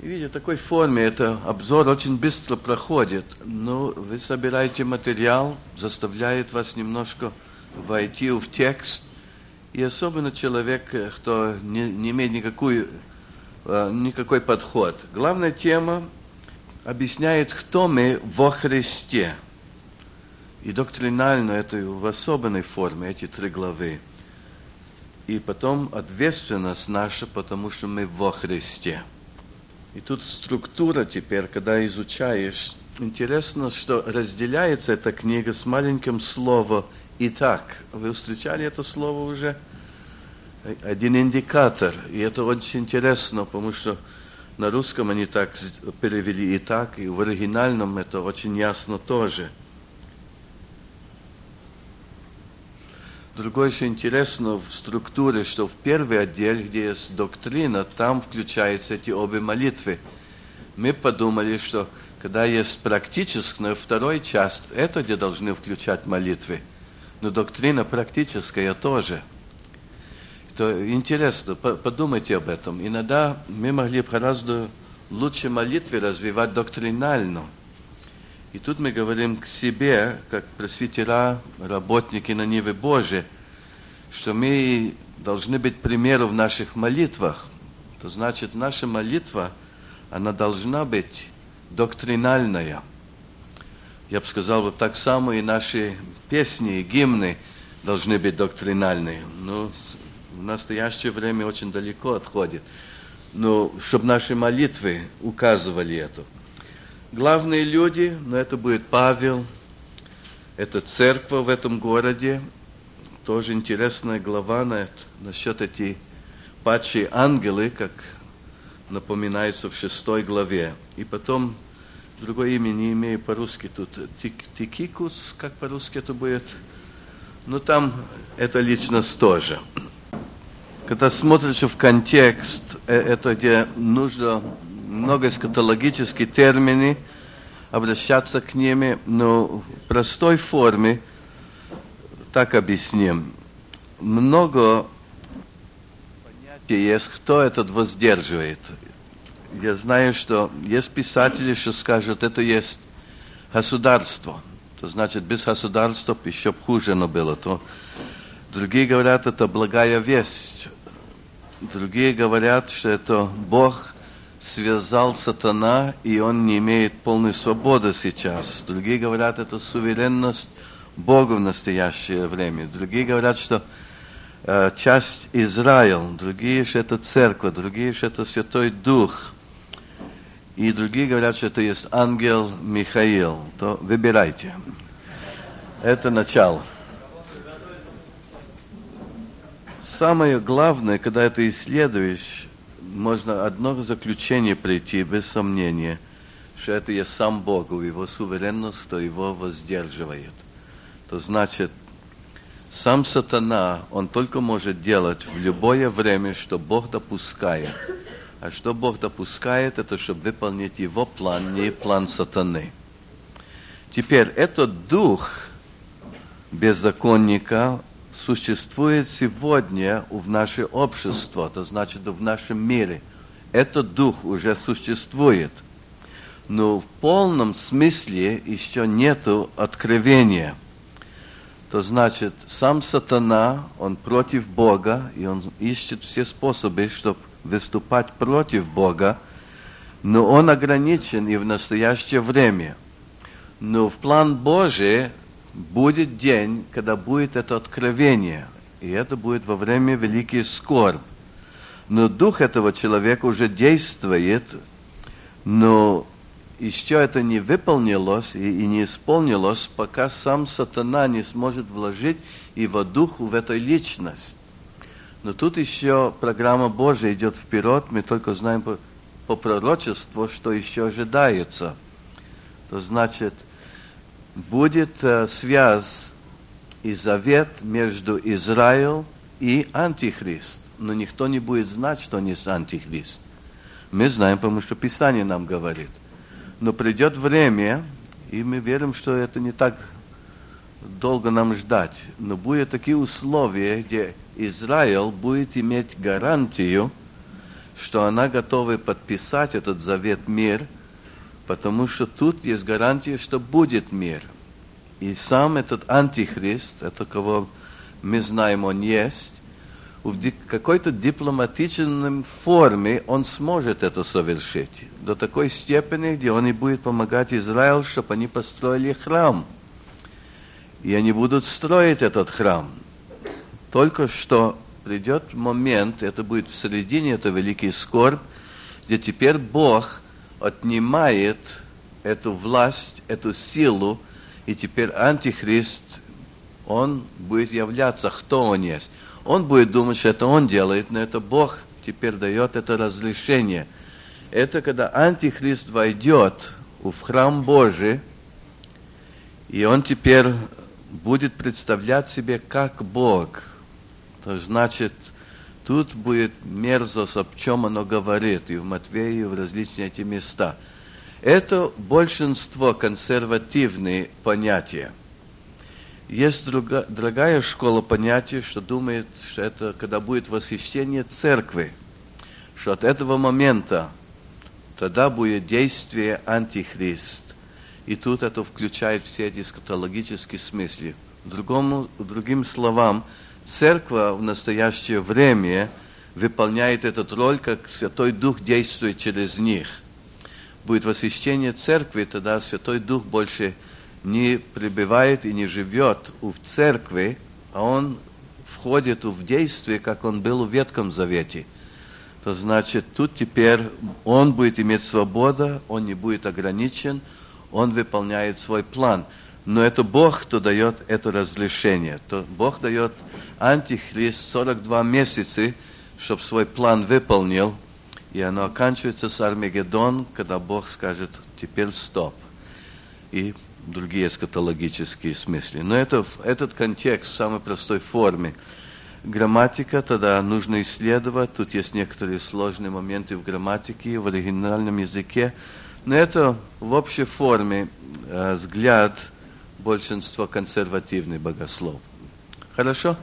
Видите, в такой форме это обзор очень быстро проходит, но вы собираете материал, заставляет вас немножко войти в текст, и особенно человек, кто не имеет никакой подход. Главная тема объясняет, кто мы во Христе. И доктринально это в особенной форме, эти 3 главы. И потом ответственность наша, потому что мы во Христе. И тут структура теперь, когда изучаешь, интересно, что разделяется эта книга с маленьким словом «итак». Вы встречали это слово уже? Один индикатор. И это очень интересно, потому что на русском они так перевели «итак», и в оригинальном это очень ясно тоже. Другое еще интересно в структуре, что в первый отдел, где есть доктрина, там включаются эти обе молитвы. Мы подумали, что когда есть практическая, вторая часть, это где должны включать молитвы. Но доктрина практическая тоже. Это интересно, подумайте об этом. Иногда мы могли бы гораздо лучше молитвы развивать доктринально. И тут мы говорим к себе, как пресвитера, работники на Ниве Божией, что мы должны быть примером в наших молитвах. Это значит, наша молитва, она должна быть доктринальная. Я бы сказал, вот так само и наши песни и гимны должны быть доктринальные. Но в настоящее время очень далеко отходит. Но чтобы наши молитвы указывали это. Главные люди, но это будет Павел, это церковь в этом городе, тоже интересная глава насчет этих падшие ангелы, как напоминается в 6 главе. И потом, другое имя не имею по-русски тут, Тикикус, как по-русски это будет? Но там это личность тоже. Когда смотришь в контекст, это где нужно много эскатологических терминов, обращаться к ним, но в простой форме так объясним. Много понятий есть, кто этот воздерживает. Я знаю, что есть писатели, что скажут, это есть государство. То значит, без государства еще хуже оно было. То другие говорят, это благая весть. Другие говорят, что это Бог связал сатана, и он не имеет полной свободы сейчас. Другие говорят, это суверенность Бога в настоящее время. Другие говорят, что часть Израиля. Другие, что это церковь. Другие, что это Святой Дух. И другие говорят, что это есть ангел Михаил. То выбирайте. Это начало. Самое главное, когда это исследуешь, можно одно заключение прийти, без сомнения, что это есть сам Бог, его суверенность, что его воздерживает. То значит, сам сатана, он только может делать в любое время, что Бог допускает. А что Бог допускает, это чтобы выполнить его план, не план сатаны. Теперь, этот дух беззаконника существует сегодня в наше общество, это значит в нашем мире. Этот дух уже существует, но в полном смысле еще нету откровения. То значит, сам сатана, он против Бога, и он ищет все способы, чтобы выступать против Бога, но он ограничен и в настоящее время. Но в план Божий будет день, когда будет это откровение, и это будет во время великий скорбь. Но дух этого человека уже действует, но еще это не выполнилось и не исполнилось, пока сам сатана не сможет вложить его дух в эту личность. Но тут еще программа Божия идет вперед, мы только знаем по пророчеству, что еще ожидается. То значит, будет связь и завет между Израилем и Антихрист. Но никто не будет знать, что он есть Антихрист. Мы знаем, потому что Писание нам говорит. Но придет время, и мы верим, что это не так долго нам ждать. Но будут такие условия, где Израиль будет иметь гарантию, что она готова подписать этот завет мир, потому что тут есть гарантия, что будет мир. И сам этот антихрист, это кого мы знаем, он есть, в какой-то дипломатичной форме он сможет это совершить. До такой степени, где он и будет помогать Израилю, чтобы они построили храм. И они будут строить этот храм. Только что придет момент, это будет в середине, это великий скорбь, где теперь Бог отнимает эту власть, эту силу, и теперь антихрист, он будет являться, кто он есть. Он будет думать, что это он делает, но это Бог теперь дает это разрешение. Это когда антихрист войдет в храм Божий, и он теперь будет представлять себе как Бог. То значит, тут будет мерзость, об чем оно говорит, и в Матвея, и в различные эти места. Это большинство консервативные понятия. Есть другая школа понятий, что думает, что это когда будет восхищение церкви, что от этого момента тогда будет действие антихрист. И тут это включает все эти эскатологические смыслы. Другим словам, церковь в настоящее время выполняет эту роль, как Святой Дух действует через них. Будет восхищение церкви, тогда Святой Дух больше не пребывает и не живет в церкви, а он входит в действие, как он был в Ветхом Завете. То значит, тут теперь он будет иметь свободу, он не будет ограничен, он выполняет свой план. Но это Бог, кто дает это разрешение. То Бог дает антихрист 42 месяца, чтобы свой план выполнил, и оно оканчивается с Армагеддон, когда Бог скажет, теперь стоп. И другие эскатологические смыслы. Но это этот контекст в самой простой форме. Грамматика тогда нужно исследовать. Тут есть некоторые сложные моменты в грамматике, в оригинальном языке. Но это в общей форме взгляд большинства консервативных богослов. Хорошо?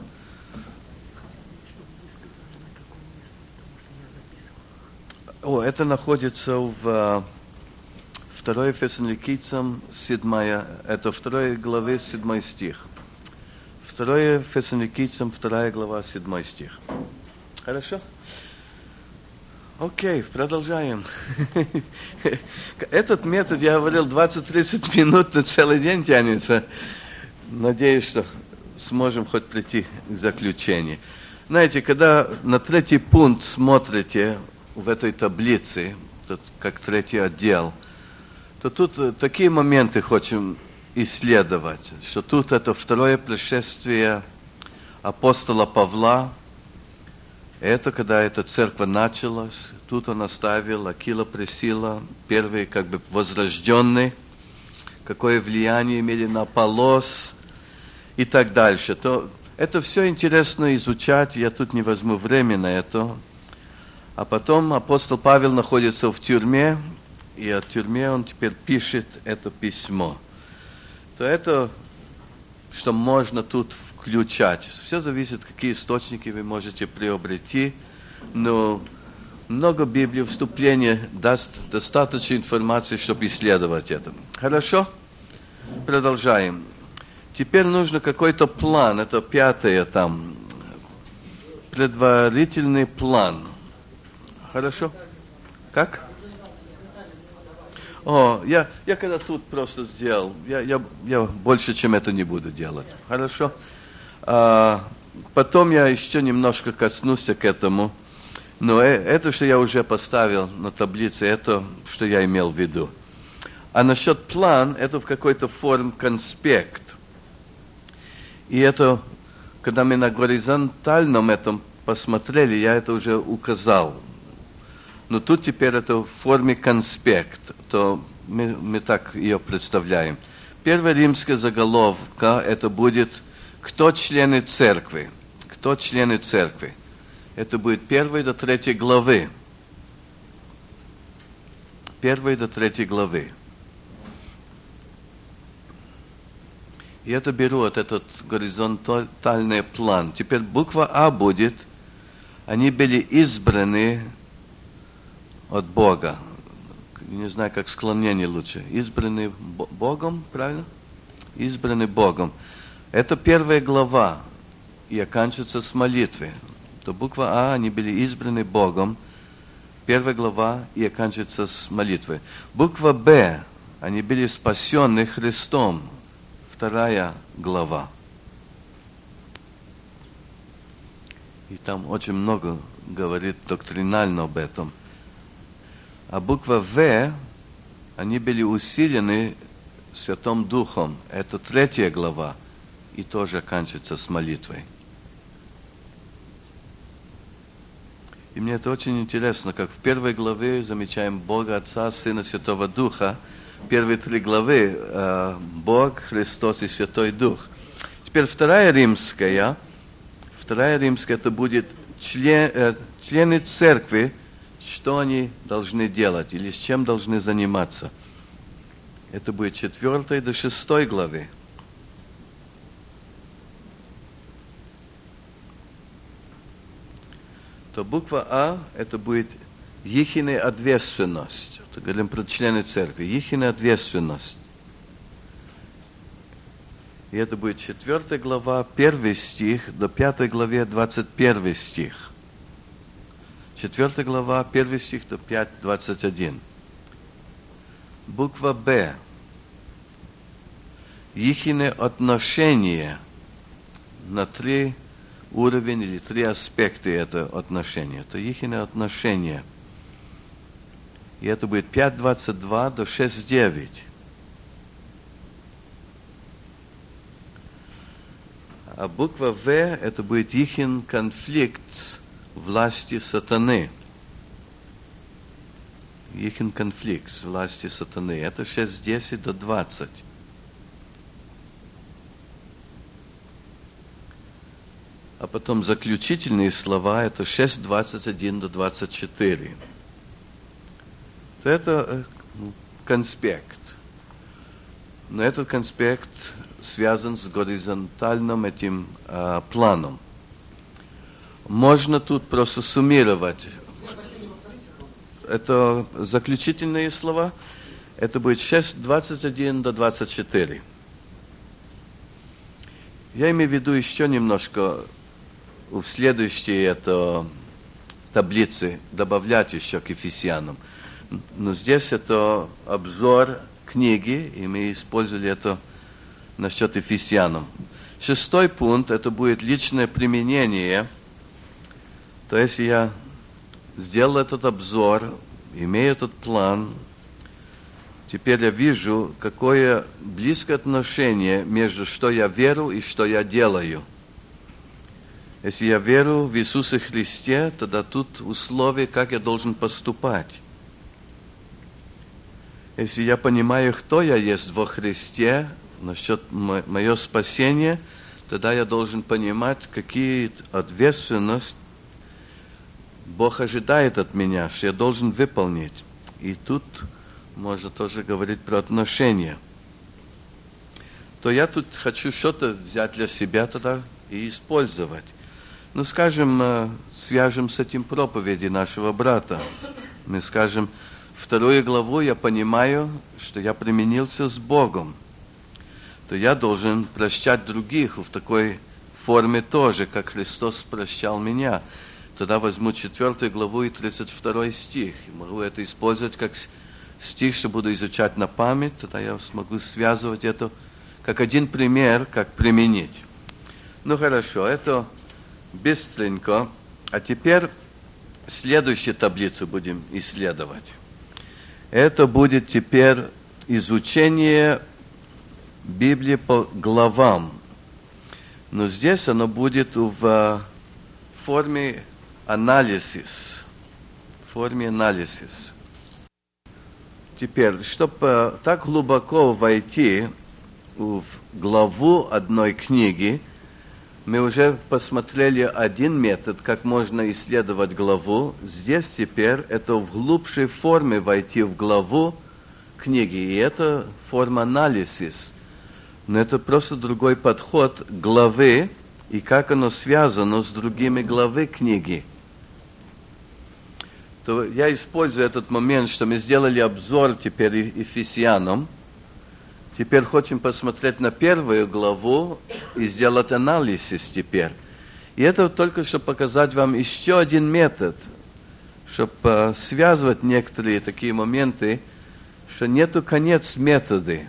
Это находится в 2 Фессалоникийцам 7, это 2 главе 7 стих. 2 Фессалоникийцам 2 глава 7 стих. Хорошо? Окей, продолжаем. Этот метод, я говорил, 20-30 минут на целый день тянется. Надеюсь, что сможем хоть прийти к заключению. Знаете, когда на 3 пункт смотрите в этой таблице, тут как 3 отдел, то тут такие моменты хотим исследовать, что тут это 2 пришествие апостола Павла, это когда эта церковь началась, тут он оставил Акила, Присцилла, первые как бы возрожденные, какое влияние имели на Аполлос и так дальше. То это все интересно изучать, я тут не возьму время на это. А потом апостол Павел находится в тюрьме, и от тюрьмы он теперь пишет это письмо. То это, что можно тут включать. Все зависит, какие источники вы можете приобрести, но много Библии, вступления даст достаточно информации, чтобы исследовать это. Хорошо? Продолжаем. Теперь нужно какой-то план, это 5 там, предварительный план. Хорошо? Как? Я когда тут просто сделал, я больше, чем это не буду делать. Хорошо? Потом я еще немножко коснусь к этому, но это, что я уже поставил на таблице, это, что я имел в виду. А насчет план, это в какой-то форме конспект. И это, когда мы на горизонтальном этом посмотрели, я это уже указал. Но тут теперь это в форме конспект, то мы так ее представляем. Первая римская заголовка, это будет «Кто члены церкви?» Кто члены церкви? Это будет 1 до 3 главы. 1 до 3 главы. И это беру вот этот горизонтальный план. Теперь буква А будет, они были избраны от Бога. Не знаю, как склонение лучше. Избранный Богом, правильно? Избранный Богом. Это первая глава, и оканчивается с молитвы. То буква А, они были избраны Богом. Первая глава, и оканчивается с молитвы. Буква Б, они были спасены Христом. Вторая глава. И там очень много говорит доктринально об этом. А буква В, они были усилены Святым Духом. Это третья глава. И тоже оканчивается с молитвой. И мне это очень интересно, как в первой главе замечаем Бога, Отца, Сына, Святого Духа. Первые 3 главы Бог, Христос и Святой Дух. Теперь вторая римская это будет члены церкви, что они должны делать или с чем должны заниматься. Это будет 4 до 6 главы. То буква А, это будет ихняя ответственность. Это говорим про члены церкви. Ихняя ответственность. И это будет 4 глава, 1 стих, до 5 главе, 21 стих. 4 глава, 1 стих, до 5, 21. Буква Б. Ихняе отношение на 3 уровень или 3 аспекта этого отношения. Это ихнее отношение. И это будет 5.22 до 6.9. А буква В, это будет ихний конфликт власти сатаны. Ихний конфликт с властью сатаны. Это 6.10 до 20. А потом заключительные слова, это 6.21 до 24. То это конспект. Но этот конспект связан с горизонтальным этим планом. Можно тут просто суммировать. Это заключительные слова. Это будет 6.21 до 24. Я имею в виду еще немножко в следующей таблице добавлять еще к Ефесянам. Но здесь это обзор книги, и мы использовали это насчет Ефесянам. 6 пункт, это будет личное применение. То есть я сделал этот обзор, имею этот план. Теперь я вижу, какое близкое отношение между что я верю и что я делаю. Если я верю в Иисуса Христе, тогда тут условия, как я должен поступать. Если я понимаю, кто я есть во Христе, насчет моего спасения, тогда я должен понимать, какие ответственности Бог ожидает от меня, что я должен выполнить. И тут можно тоже говорить про отношения. То я тут хочу что-то взять для себя тогда и использовать. Ну, скажем, свяжем с этим проповеди нашего брата. Мы скажем, 2 главу я понимаю, что я применился с Богом. То я должен прощать других в такой форме тоже, как Христос прощал меня. Тогда возьму 4 главу и 32 стих. Могу это использовать как стих, что буду изучать на память. Тогда я смогу связывать это как один пример, как применить. Ну, хорошо, это быстренько. А теперь следующую таблицу будем исследовать. Это будет теперь изучение Библии по главам. Но здесь оно будет в форме анализис. Теперь, чтобы так глубоко войти в главу одной книги, мы уже посмотрели один метод, как можно исследовать главу. Здесь теперь это в глубшей форме войти в главу книги. И это форма анализис. Но это просто другой подход главы и как оно связано с другими главами книги. то я использую этот момент, что мы сделали обзор теперь Ефесянам. Теперь хотим посмотреть на первую главу и сделать анализ теперь. И это только чтобы показать вам еще один метод, чтобы связывать некоторые такие моменты, что нету конец методы.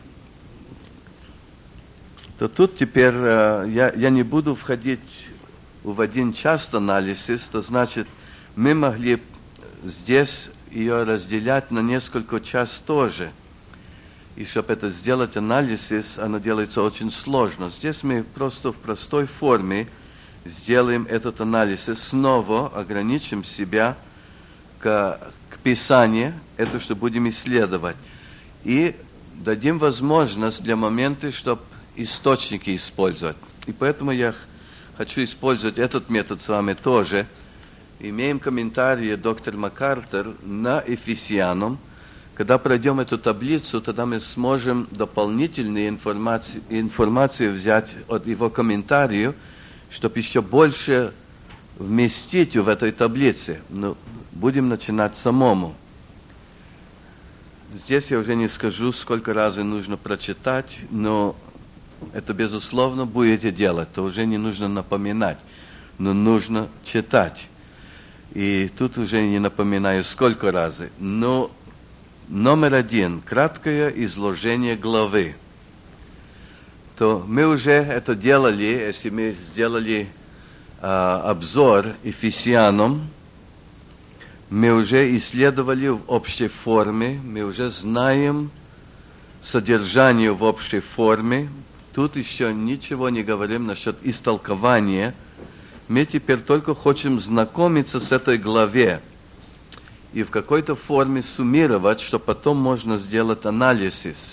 То тут теперь я не буду входить в один час анализис, то значит, мы могли здесь ее разделять на несколько часов тоже. И чтобы это сделать анализис, оно делается очень сложно. Здесь мы просто в простой форме сделаем этот анализ. Снова ограничим себя к Писанию, это что будем исследовать. И дадим возможность для момента, чтобы источники использовать. И поэтому я хочу использовать этот метод с вами тоже. Имеем комментарии доктор МакАртур на Ефесянам. Когда пройдем эту таблицу, тогда мы сможем дополнительную информацию взять от его комментариев, чтобы еще больше вместить в этой таблице. Но будем начинать самому. Здесь я уже не скажу, сколько раз нужно прочитать, но это, безусловно, будете делать. То уже не нужно напоминать, но нужно читать. И тут уже не напоминаю, сколько раз. Но номер 1. Краткое изложение главы. То мы уже это делали, если мы сделали обзор Ефесянам, мы уже исследовали в общей форме, мы уже знаем содержание в общей форме. Тут еще ничего не говорим насчет истолкования. Мы теперь только хотим знакомиться с этой главой и в какой-то форме суммировать, что потом можно сделать анализ.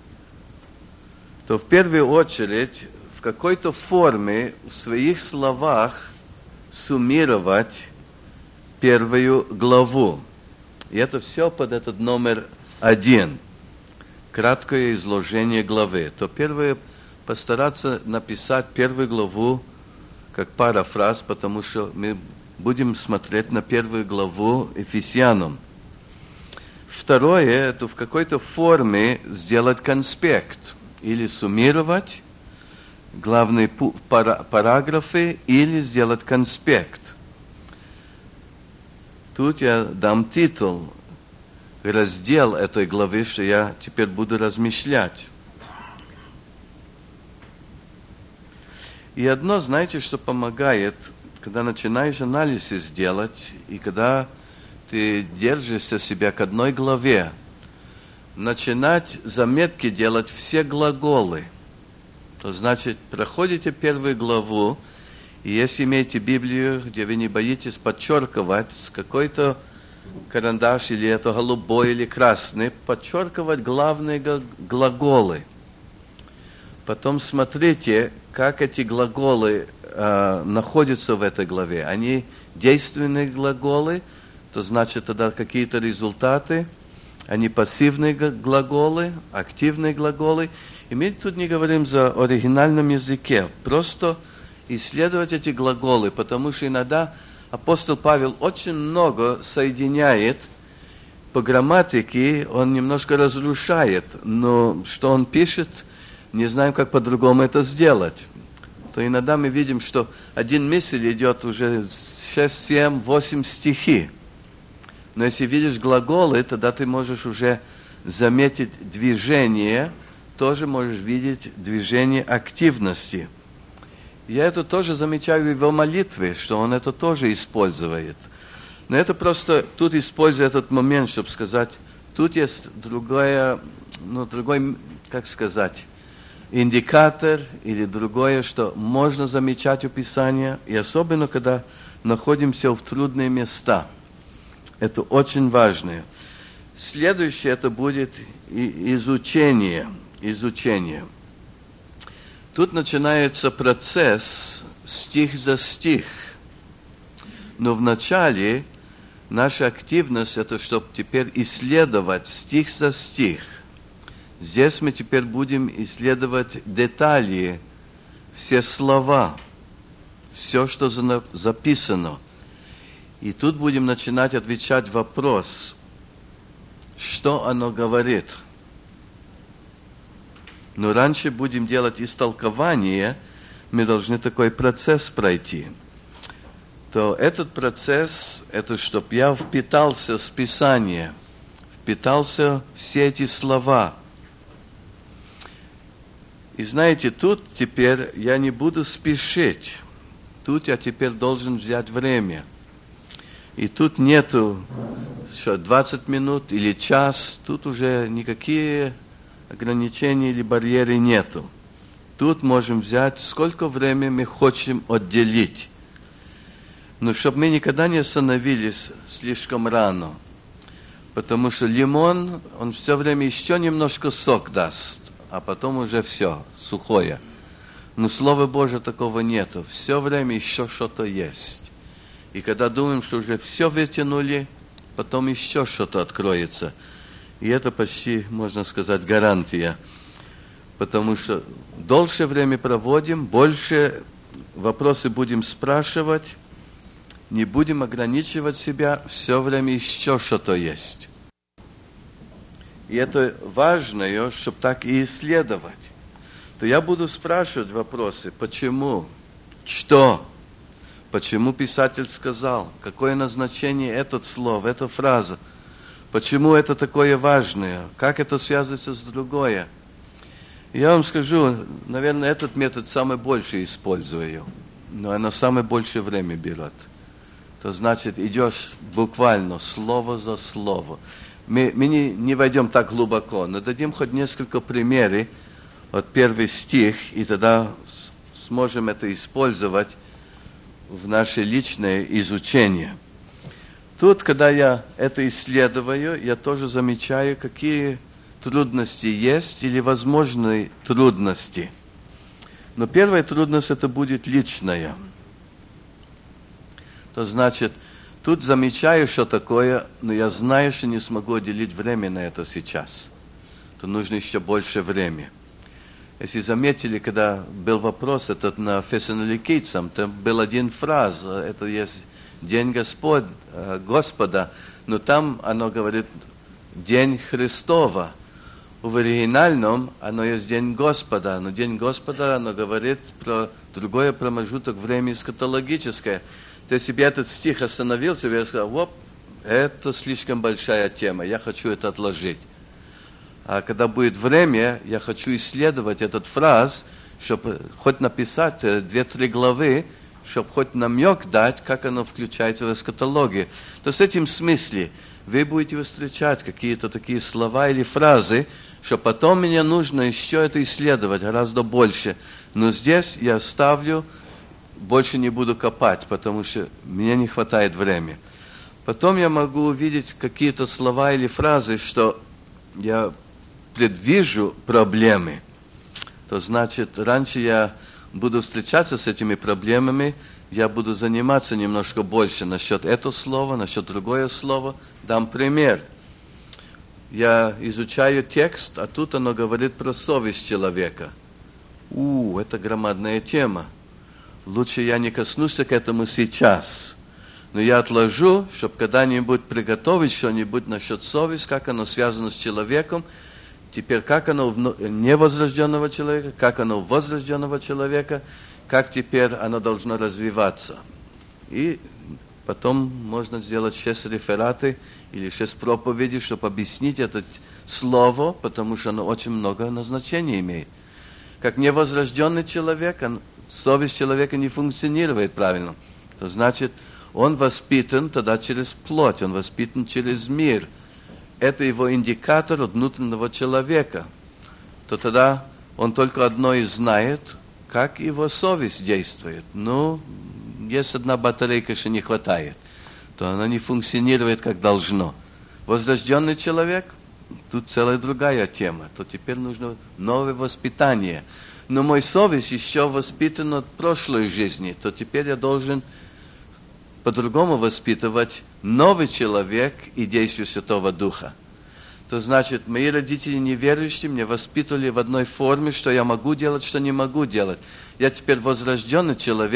То в первую очередь в какой-то форме в своих словах суммировать первую главу. И это все под этот номер 1. Краткое изложение главы. То первое постараться написать первую главу как парафраз, потому что мы будем смотреть на первую главу Ефесянам. Второе, это в какой-то форме сделать конспект или суммировать главные параграфы или сделать конспект. Тут я дам титул, раздел этой главы, что я теперь буду размышлять. И одно, знаете, что помогает, когда начинаешь анализ делать, и когда ты держишься себя к одной главе, начинать заметки делать все глаголы. То значит, проходите первую главу, и если имеете Библию, где вы не боитесь подчеркивать с какой-то карандаш, или это голубой, или красный, подчеркивать главные глаголы. Потом смотрите, как эти глаголы находятся в этой главе. Они действенные глаголы, то значит тогда какие-то результаты. Они пассивные глаголы, активные глаголы. И мы тут не говорим за оригинальном языке. Просто исследовать эти глаголы, потому что иногда апостол Павел очень много соединяет по грамматике, он немножко разрушает, но что он пишет, не знаем, как по-другому это сделать. То иногда мы видим, что один мысль идет уже 6, 7, 8 стихи. Но если видишь глаголы, тогда ты можешь уже заметить движение, тоже можешь видеть движение активности. Я это тоже замечаю в его молитве, что он это тоже использует. Но это просто, тут использую этот момент, чтобы сказать, тут есть другой, как сказать, индикатор или другое, что можно замечать у Писания, и особенно, когда находимся в трудные места. Это очень важно. Следующее это будет изучение. Тут начинается процесс стих за стих. Но вначале наша активность это, чтобы теперь исследовать стих за стих. Здесь мы теперь будем исследовать детали, все слова, все, что записано. И тут будем начинать отвечать вопрос, что оно говорит. Но раньше будем делать истолкование, мы должны такой процесс пройти. То этот процесс, это чтобы я впитался с Писания, впитался все эти слова. И знаете, тут теперь я не буду спешить. Тут я теперь должен взять время. И тут нету что, 20 минут или час, тут уже никакие ограничений или барьеры нету. Тут можем взять, сколько времени мы хотим отделить. Но чтобы мы никогда не остановились слишком рано. Потому что лимон, он все время еще немножко сок даст, а потом уже все, сухое. Но Слова Божьего такого нету. Все время еще что-то есть. И когда думаем, что уже все вытянули, потом еще что-то откроется. И это почти, можно сказать, гарантия. Потому что дольше время проводим, больше вопросы будем спрашивать, не будем ограничивать себя, все время еще что-то есть. И это важно, чтобы так и исследовать. То я буду спрашивать вопросы, почему, что, почему писатель сказал, какое назначение этот слово, эта фраза, почему это такое важное, как это связывается с другое. Я вам скажу, наверное, этот метод самый больше использую, но она самое большее время берет. То значит, идешь буквально слово за слово. Мы не войдем так глубоко, но дадим хоть несколько примеров от первый стих, и тогда сможем это использовать в наше личное изучение. Тут, когда я это исследую, я тоже замечаю, какие трудности есть или возможные трудности. Но первая трудность это будет личная. То значит, тут замечаю, что такое, но я знаю, что не смогу уделить время на это сейчас. То нужно еще больше времени. Если заметили, когда был вопрос этот на фессалоникийцам, там был один фраз, это есть День Господа, но там оно говорит День Христова. В оригинальном оно есть День Господа, но День Господа оно говорит про другой промежуток времени эсхатологическое. То есть, если бы этот стих остановился, я сказал, это слишком большая тема, я хочу это отложить. А когда будет время, я хочу исследовать этот фраз, чтобы хоть написать 2-3 главы, чтобы хоть намек дать, как оно включается в эсхатологию. То есть в этом смысле вы будете встречать какие-то такие слова или фразы, что потом мне нужно еще это исследовать гораздо больше. Но здесь я ставлю, больше не буду копать, потому что мне не хватает времени. Потом я могу увидеть какие-то слова или фразы, что я предвижу проблемы. То значит, раньше я буду встречаться с этими проблемами, я буду заниматься немножко больше насчет этого слова, насчет другое слово. Дам пример. Я изучаю текст, а тут оно говорит про совесть человека. Это громадная тема. Лучше я не коснусь к этому сейчас. Но я отложу, чтобы когда-нибудь приготовить что-нибудь насчет совести, как оно связано с человеком. Теперь, как оно в невозрожденного человека, как оно в возрожденного человека, как теперь оно должно развиваться. И потом можно сделать 6 рефераты или 6 проповедей, чтобы объяснить это слово, потому что оно очень много назначений имеет. Как невозрожденный человек, совесть человека не функционирует правильно. То значит, он воспитан тогда через плоть, он воспитан через мир. Это его индикатор от внутреннего человека. То тогда он только одно и знает, как его совесть действует. Есть одна батарейка, что не хватает, то она не функционирует, как должно. Возрожденный человек, тут целая другая тема. То теперь нужно новое воспитание. Но мой совесть еще воспитана от прошлой жизни, то теперь я должен по-другому воспитывать новый человек и действие Святого Духа. То значит, мои родители неверующие меня воспитывали в одной форме, что я могу делать, что не могу делать. Я теперь возрожденный человек,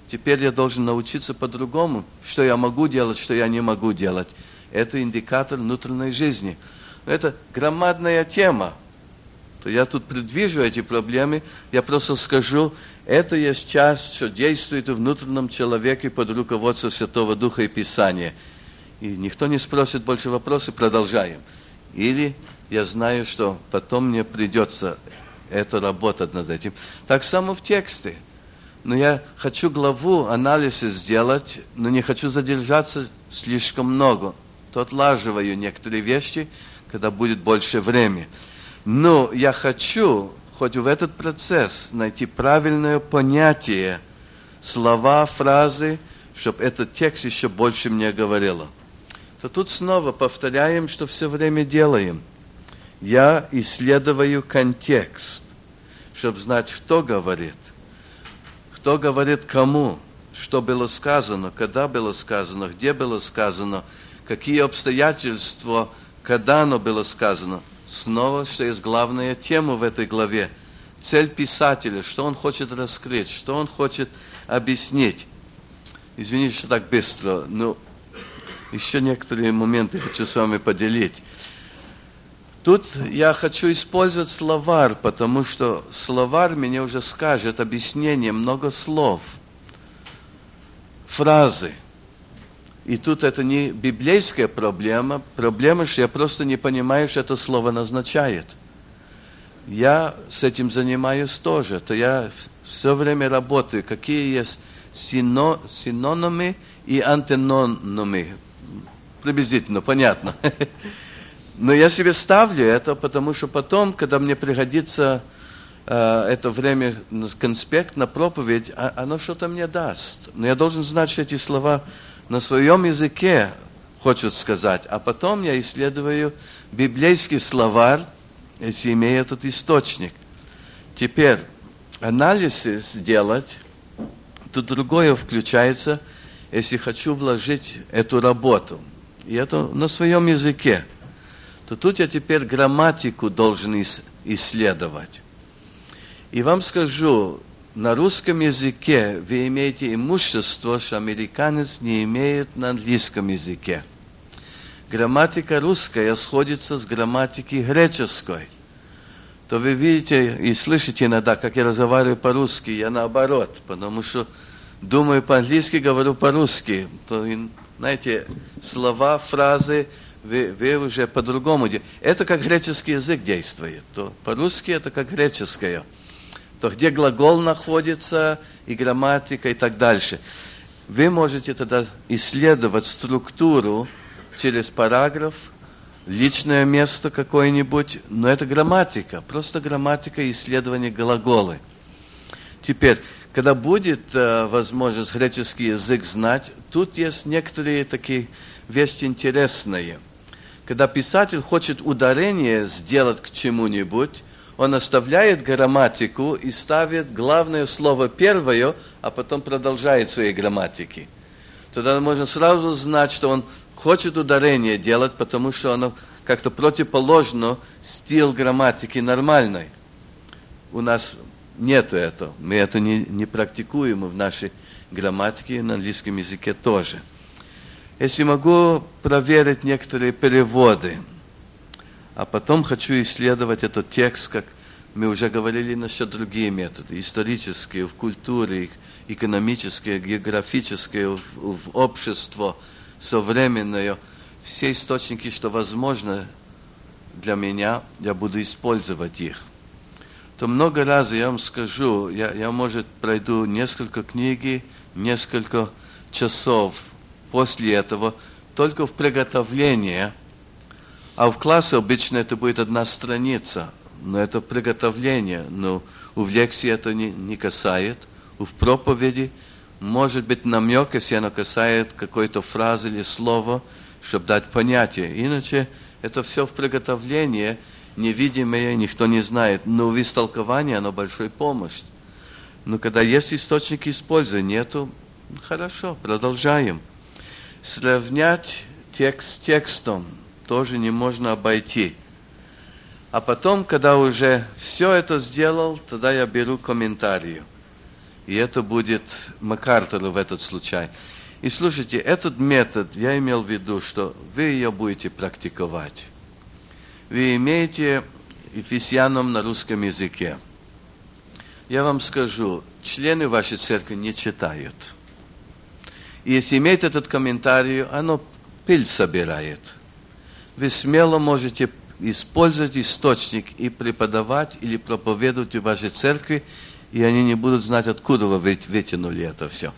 теперь я должен научиться по-другому, что я могу делать, что я не могу делать. Это индикатор внутренней жизни. Это громадная тема. То я тут предвижу эти проблемы, я просто скажу, это есть часть, что действует в внутреннем человеке под руководством Святого Духа и Писания. И никто не спросит больше вопросов, продолжаем. Или я знаю, что потом мне придется это работать над этим. Так само в тексте. Но я хочу главу анализа сделать, но не хочу задержаться слишком много. То отлаживаю некоторые вещи, когда будет больше времени. Но я хочу, хоть в этот процесс, найти правильное понятие, слова, фразы, чтобы этот текст еще больше мне говорил. То тут снова повторяем, что все время делаем. Я исследую контекст, чтобы знать, кто говорит кому, что было сказано, когда было сказано, где было сказано, какие обстоятельства, когда оно было сказано. Снова, что есть главная тема в этой главе. Цель писателя, что он хочет раскрыть, что он хочет объяснить. Извините, что так быстро, но еще некоторые моменты хочу с вами поделить. Тут я хочу использовать словарь, потому что словарь мне уже скажет объяснение, много слов, фразы. И тут это не библейская проблема, что я просто не понимаю, что это слово назначает. Я с этим занимаюсь тоже, то я все время работаю, какие есть синонимы и антонимы. Приблизительно, понятно. Но я себе ставлю это, потому что потом, когда мне пригодится это время, конспект на проповедь, оно что-то мне даст. Но я должен знать, что эти слова на своем языке хочет сказать. А потом я исследую библейский словарь, если имею этот источник. Теперь анализ сделать, тут другое включается, если хочу вложить эту работу. И это на своем языке. То тут я теперь грамматику должен исследовать. И вам скажу, на русском языке вы имеете имущество, что американец не имеет на английском языке. Грамматика русская сходится с грамматикой греческой. То вы видите и слышите иногда, как я разговариваю по-русски, я наоборот, потому что думаю по-английски, говорю по-русски. То, знаете, слова, фразы, вы уже по-другому делаете. Это как греческий язык действует. То по-русски это как греческое. То где глагол находится, и грамматика, и так дальше. Вы можете тогда исследовать структуру через параграф, личное место какое-нибудь, но это грамматика, просто грамматика и исследование глаголы. Теперь, когда будет возможность греческий язык знать, тут есть некоторые такие вещи интересные. Когда писатель хочет ударение сделать к чему-нибудь, он оставляет грамматику и ставит главное слово первое, а потом продолжает свои грамматики. Тогда можно сразу знать, что он хочет ударение делать, потому что оно как-то противоположно стиль грамматики нормальной. У нас нет этого. Мы это не практикуем в нашей грамматике, на английском языке тоже. Если могу проверить некоторые переводы, а потом хочу исследовать этот текст, как мы уже говорили насчет других методов, исторические, в культуре, экономические, географические, в общество, современное, все источники, что возможно для меня, я буду использовать их. То много раз я вам скажу, я может, пройду несколько книг, несколько часов после этого, только в приготовлении. А в классе обычно это будет одна страница, но это приготовление, но в лекции это не касает. В проповеди может быть намек, если оно касается какой-то фразы или слова, чтобы дать понятие. Иначе это все в приготовлении, невидимое, никто не знает. Но в истолковании оно большой помощь. Но когда есть источники использования, нету, хорошо, продолжаем. Сравнять текст с текстом тоже не можно обойти. А потом, когда уже все это сделал, тогда я беру комментарии. И это будет МакАртуру в этот случай. И слушайте, этот метод, я имел в виду, что вы ее будете практиковать. Вы имеете Ефесянам на русском языке. Я вам скажу, члены вашей церкви не читают. И если иметь этот комментарий, оно пыль собирает. Вы смело можете использовать источник и преподавать или проповедовать в вашей церкви, и они не будут знать, откуда вы вытянули это все.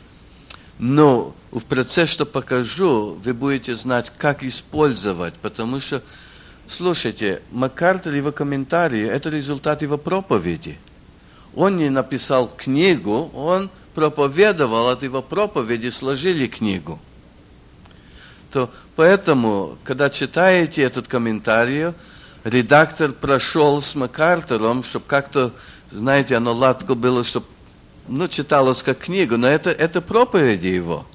Но в процессе, что покажу, вы будете знать, как использовать, потому что, слушайте, МакАртур, его комментарии, это результат его проповеди. Он не написал книгу, он проповедовал, от его проповеди сложили книгу. То поэтому, когда читаете этот комментарий, редактор прошел с МакАртуром, чтобы как-то, знаете, оно ладко было, чтобы читалось как книгу, но это проповеди его.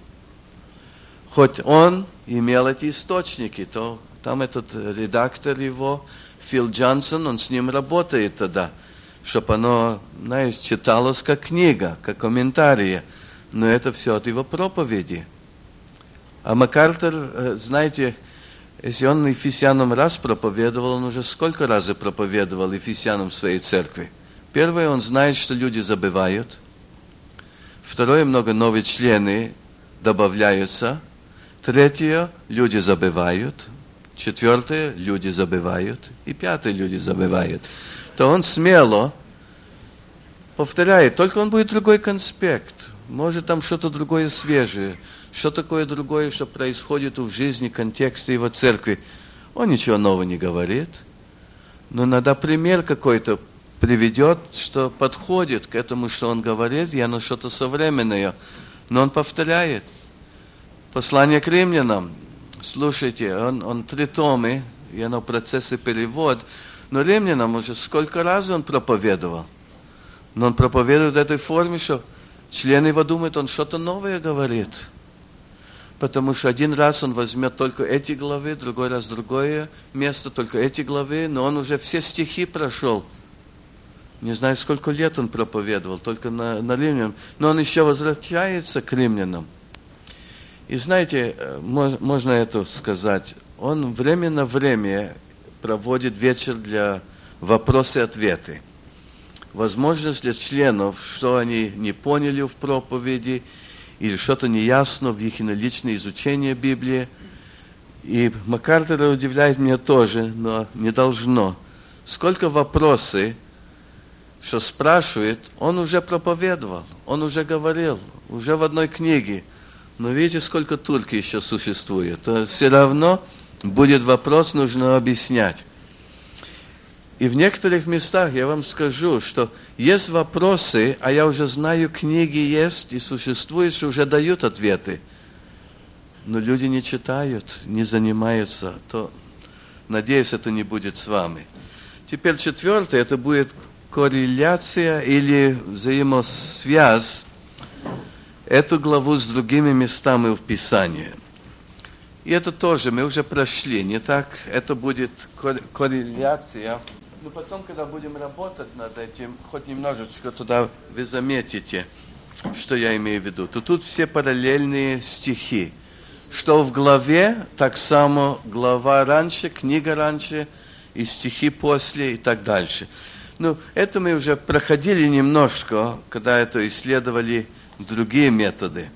Хоть он имел эти источники, то там этот редактор его, Фил Джонсон, он с ним работает тогда, чтобы оно, знаешь, читалось как книга, как комментарии. Но это все от его проповеди. А МакАртур, знаете, если он Ефесянам раз проповедовал, он уже сколько раз проповедовал Ефесянам в своей церкви. Первое, он знает, что люди забывают. Второе, много новых членов добавляются. Третье, люди забывают. Четвертое, люди забывают. И пятое, люди забывают. То он смело повторяет, только он будет другой конспект. Может, там что-то другое свежее. Что такое другое, что происходит в жизни, контексте его церкви. Он ничего нового не говорит. Но иногда пример какой-то приведет, что подходит к этому, что он говорит, и оно что-то современное. Но он повторяет. Послание к римлянам. Слушайте, он 3 тома, и оно в процессе перевода. Но римлянам уже сколько раз он проповедовал. Но он проповедует в этой форме, что члены его думают, он что-то новое говорит. Потому что один раз он возьмет только эти главы, другой раз другое место, только эти главы, но он уже все стихи прошел. Не знаю, сколько лет он проповедовал, только на римлянам. Но он еще возвращается к римлянам. И знаете, можно это сказать, он время на время проводит вечер для вопросы и ответы. Возможность для членов, что они не поняли в проповеди, или что-то неясно в их личное изучение Библии. И МакАртур удивляет меня тоже, но не должно. Сколько вопросов, что спрашивает, он уже проповедовал, он уже говорил, уже в одной книге. Но видите, сколько турки еще существует. То все равно будет вопрос, нужно объяснять. И в некоторых местах я вам скажу, что есть вопросы, а я уже знаю, книги есть и существуют, что уже дают ответы. Но люди не читают, не занимаются. То, надеюсь, это не будет с вами. Теперь 4, это будет корреляция или взаимосвязь эту главу с другими местами в Писании. И это тоже мы уже прошли, не так? Это будет корреляция. Но потом, когда будем работать над этим, хоть немножечко туда вы заметите, что я имею в виду. То тут все параллельные стихи. Что в главе, так само глава раньше, книга раньше, и стихи после, и так дальше. Ну, это мы уже проходили немножко, когда это исследовали другие методы.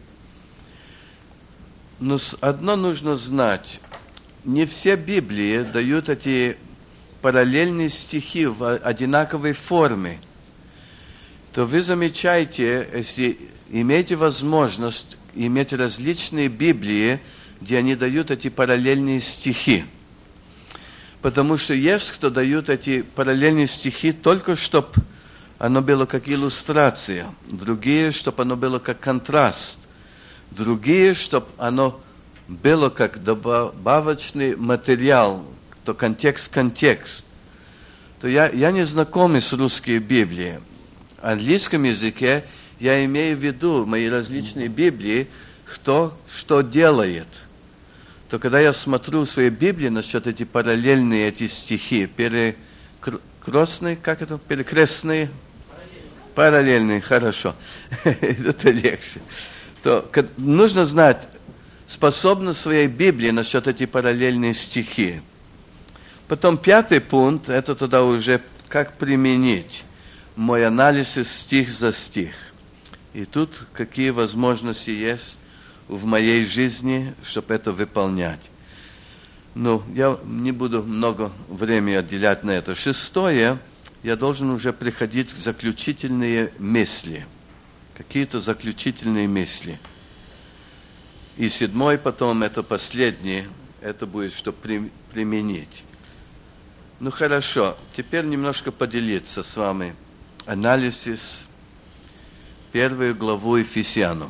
Но одно нужно знать. Не все Библии дают эти параллельные стихи в одинаковой форме. То вы замечаете, если имеете возможность иметь различные Библии, где они дают эти параллельные стихи. Потому что есть, кто дают эти параллельные стихи только, чтобы оно было как иллюстрация. Другие, чтобы оно было как контраст. Другие, чтобы оно было как добавочный материал, то контекст. То я не знаком с русской Библией. В английском языке я имею в виду мои различные Библии, кто что делает. То когда я смотрю в своей Библии насчет эти параллельные эти стихи, перекрестные, Параллельный, хорошо. Это легче. Нужно знать способность своей Библии насчет этих параллельных стихи. Потом 5-й пункт, это тогда уже как применить мой анализ стих за стих. И тут какие возможности есть в моей жизни, чтобы это выполнять. Я не буду много времени отделять на это. 6-е, я должен уже приходить к заключительные мысли. Какие-то заключительные мысли. И 7-й потом, это последний, это будет, чтобы применить. Хорошо, теперь немножко поделиться с вами анализис 1 главу Ефесянам.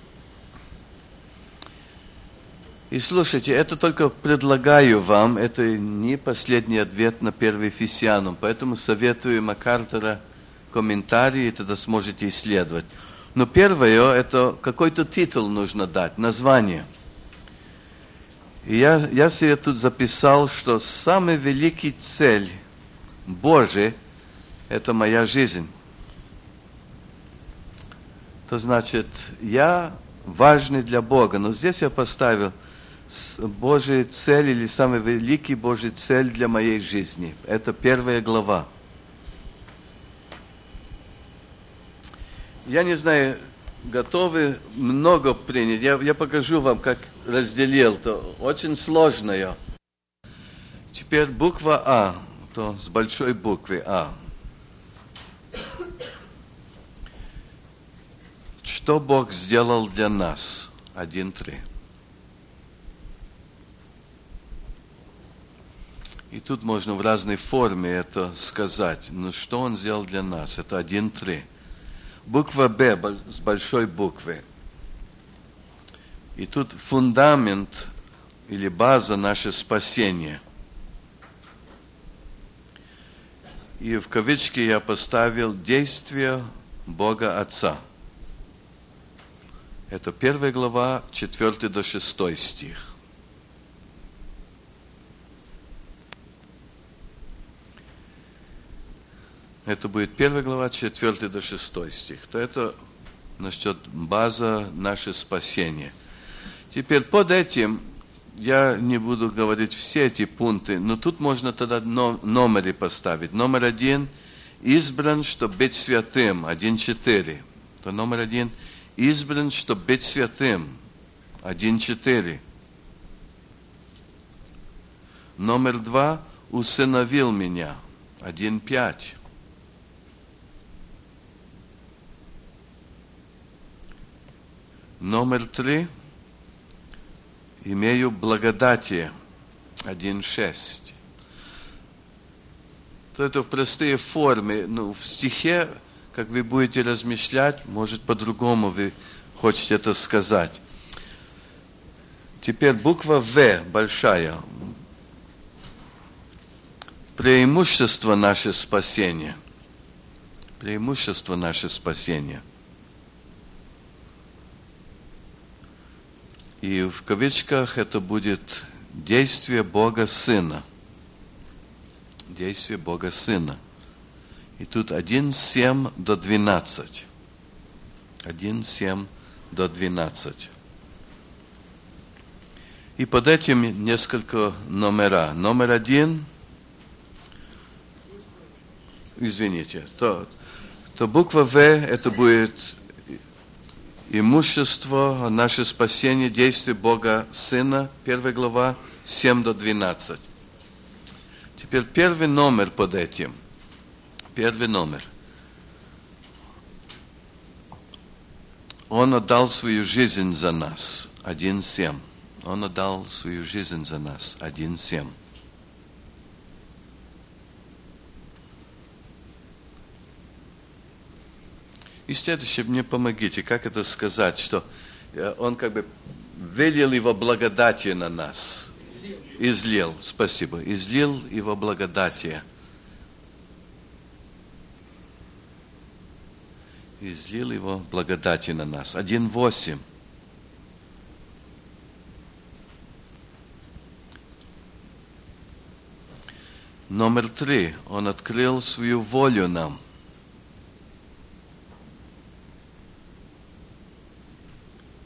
И слушайте, это только предлагаю вам, это не последний ответ на 1 Ефесянам, поэтому советую Макартера комментарии, тогда сможете исследовать. Но первое, это какой-то титул нужно дать, название. И я себе тут записал, что самая великая цель Божия – это моя жизнь. Это значит, я важный для Бога, но здесь я поставил Божья цель или самая великая Божья цель для моей жизни. Это 1 глава. Я не знаю, готовы много принять. Я покажу вам, как разделил. Это очень сложное. Теперь буква А, то с большой буквы А. Что Бог сделал для нас? 1.3. И тут можно в разной форме это сказать. Что Он сделал для нас? Это 1.3. Буква Б с большой буквы. И тут фундамент или база наше спасение. И в кавычки я поставил действие Бога Отца. Это 1 глава, 4 до 6 стих. Это будет 1 глава, 4 до 6 стих. То это насчет база наше спасение. Теперь под этим я не буду говорить все эти пункты, но тут можно тогда номеры поставить. Номер 1 – избран, чтобы быть святым, 1.4. То номер 1 – избран, чтобы быть святым, 1.4. Номер 2 – усыновил меня, 1.5. Номер 3. Имею благодати. 1.6. То это в простые формы. В стихе, как вы будете размышлять, может по-другому вы хотите это сказать. Теперь буква В большая. Преимущество наше спасение. Преимущество наше спасение. И в кавычках это будет действие Бога Сына. Действие Бога Сына. И тут 1.7 до 12. 1.7 до 12. И под этим несколько номера. Номер 1. Извините. То буква В это будет имущество, наше спасение, действие Бога Сына, 1 глава, 7 до 12. Теперь первый номер под этим. Первый номер. Он отдал свою жизнь за нас, 1.7. Он отдал свою жизнь за нас, 1.7. И следующее, мне помогите, как это сказать, что Он как бы вылил Его благодати на нас. Излил, спасибо. Излил Его благодати. Излил Его благодати на нас. 1.8. Номер 3. Он открыл свою волю нам.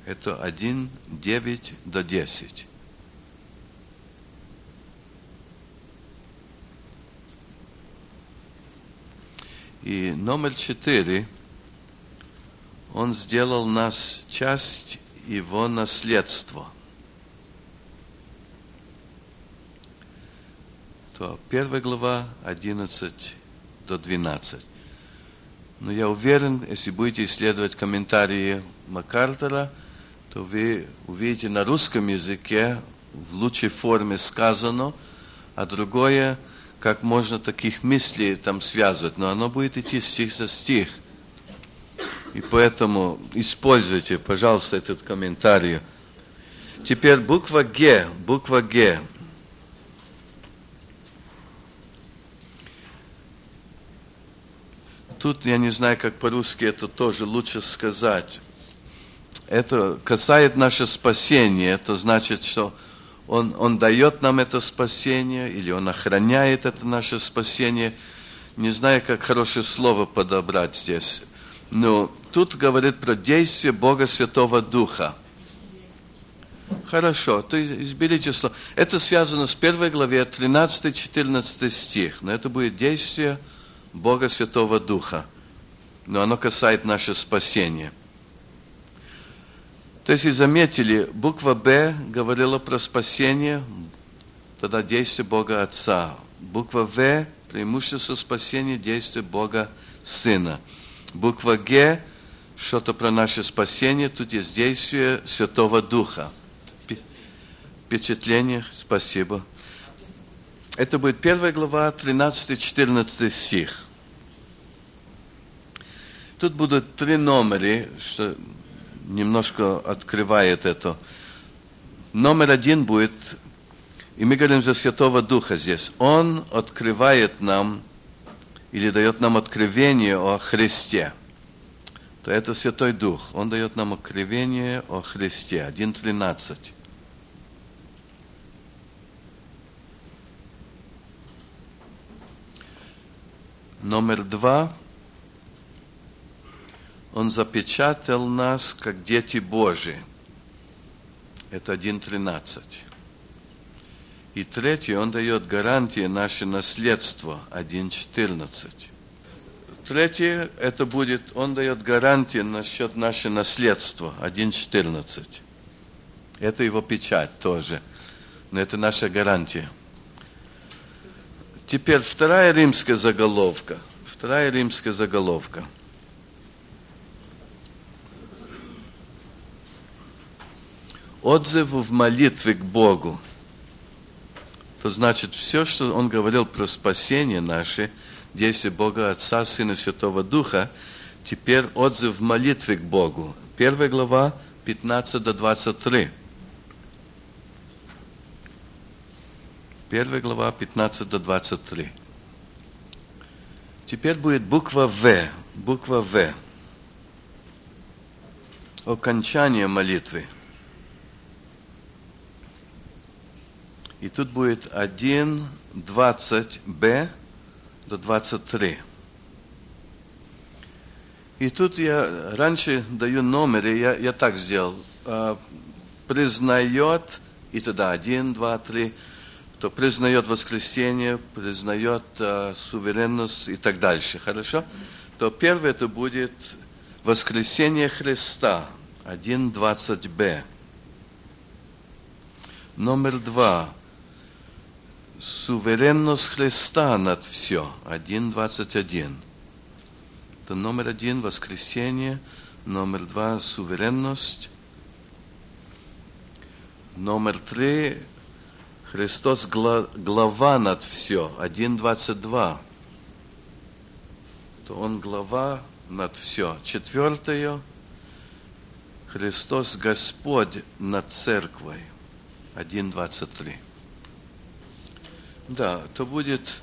Это 1, 9 до 10. И номер 4, Он сделал нас часть Его наследства. То 1 глава 11 до 12. Но я уверен, если будете исследовать комментарии МакАртура, то вы увидите на русском языке в лучшей форме сказано, а другое, как можно таких мыслей там связывать, но оно будет идти стих за стих. И поэтому используйте, пожалуйста, этот комментарий. Теперь буква Г. Тут я не знаю, как по-русски это тоже лучше сказать. Это касается наше спасение. Это значит, что Он дает нам это спасение, или Он охраняет это наше спасение. Не знаю, как хорошее слово подобрать здесь. Но тут говорит про действие Бога Святого Духа. Хорошо, то изберите слово. Это связано с 1 главе 13-14 стих. Но это будет действие Бога Святого Духа. Но оно касается нашего спасения. То есть, если заметили, буква Б говорила про спасение, тогда действие Бога Отца. Буква В – преимущество спасения, действие Бога Сына. Буква Г – что-то про наше спасение, тут есть действие Святого Духа. Впечатление, спасибо. Это будет 1 глава, 13-14 стих. Тут будут 3 номера, что немножко открывает это. Номер 1 будет, и мы говорим за Святого Духа здесь. Он открывает нам, или дает нам откровение о Христе. То это Святой Дух. Он дает нам откровение о Христе. 1:13. Номер 2. Он запечатал нас, как дети Божии. Это 1:13. И 3, Он дает гарантии наше наследство. 1:14. 3, это будет, Он дает гарантии насчет нашего наследства. 1:14. Это Его печать тоже. Но это наша гарантия. Теперь 2 римская заголовка. 2 римская заголовка. Отзыв в молитве к Богу. То значит, все, что Он говорил про спасение наше, действие Бога Отца, Сына, Святого Духа, теперь отзыв в молитве к Богу. 1 глава, 15 до 23. 1 глава, 15 до 23. Теперь будет буква В. Буква В. Окончание молитвы. И тут будет 1:20b до 23. И тут я раньше даю номеры, я так сделал. Признает, и тогда 1, 2, 3, то признает воскресение, признает суверенность и так дальше. Хорошо? То первое это будет воскресение Христа. 1:20b. Номер 2. Суверенность Христа над все. 1:21. Это номер 1 воскресение, номер 2 суверенность, номер 3 Христос глава над все. 1:22. То Он глава над все. 4. Христос Господь над церквой. 1:23. Да, то будет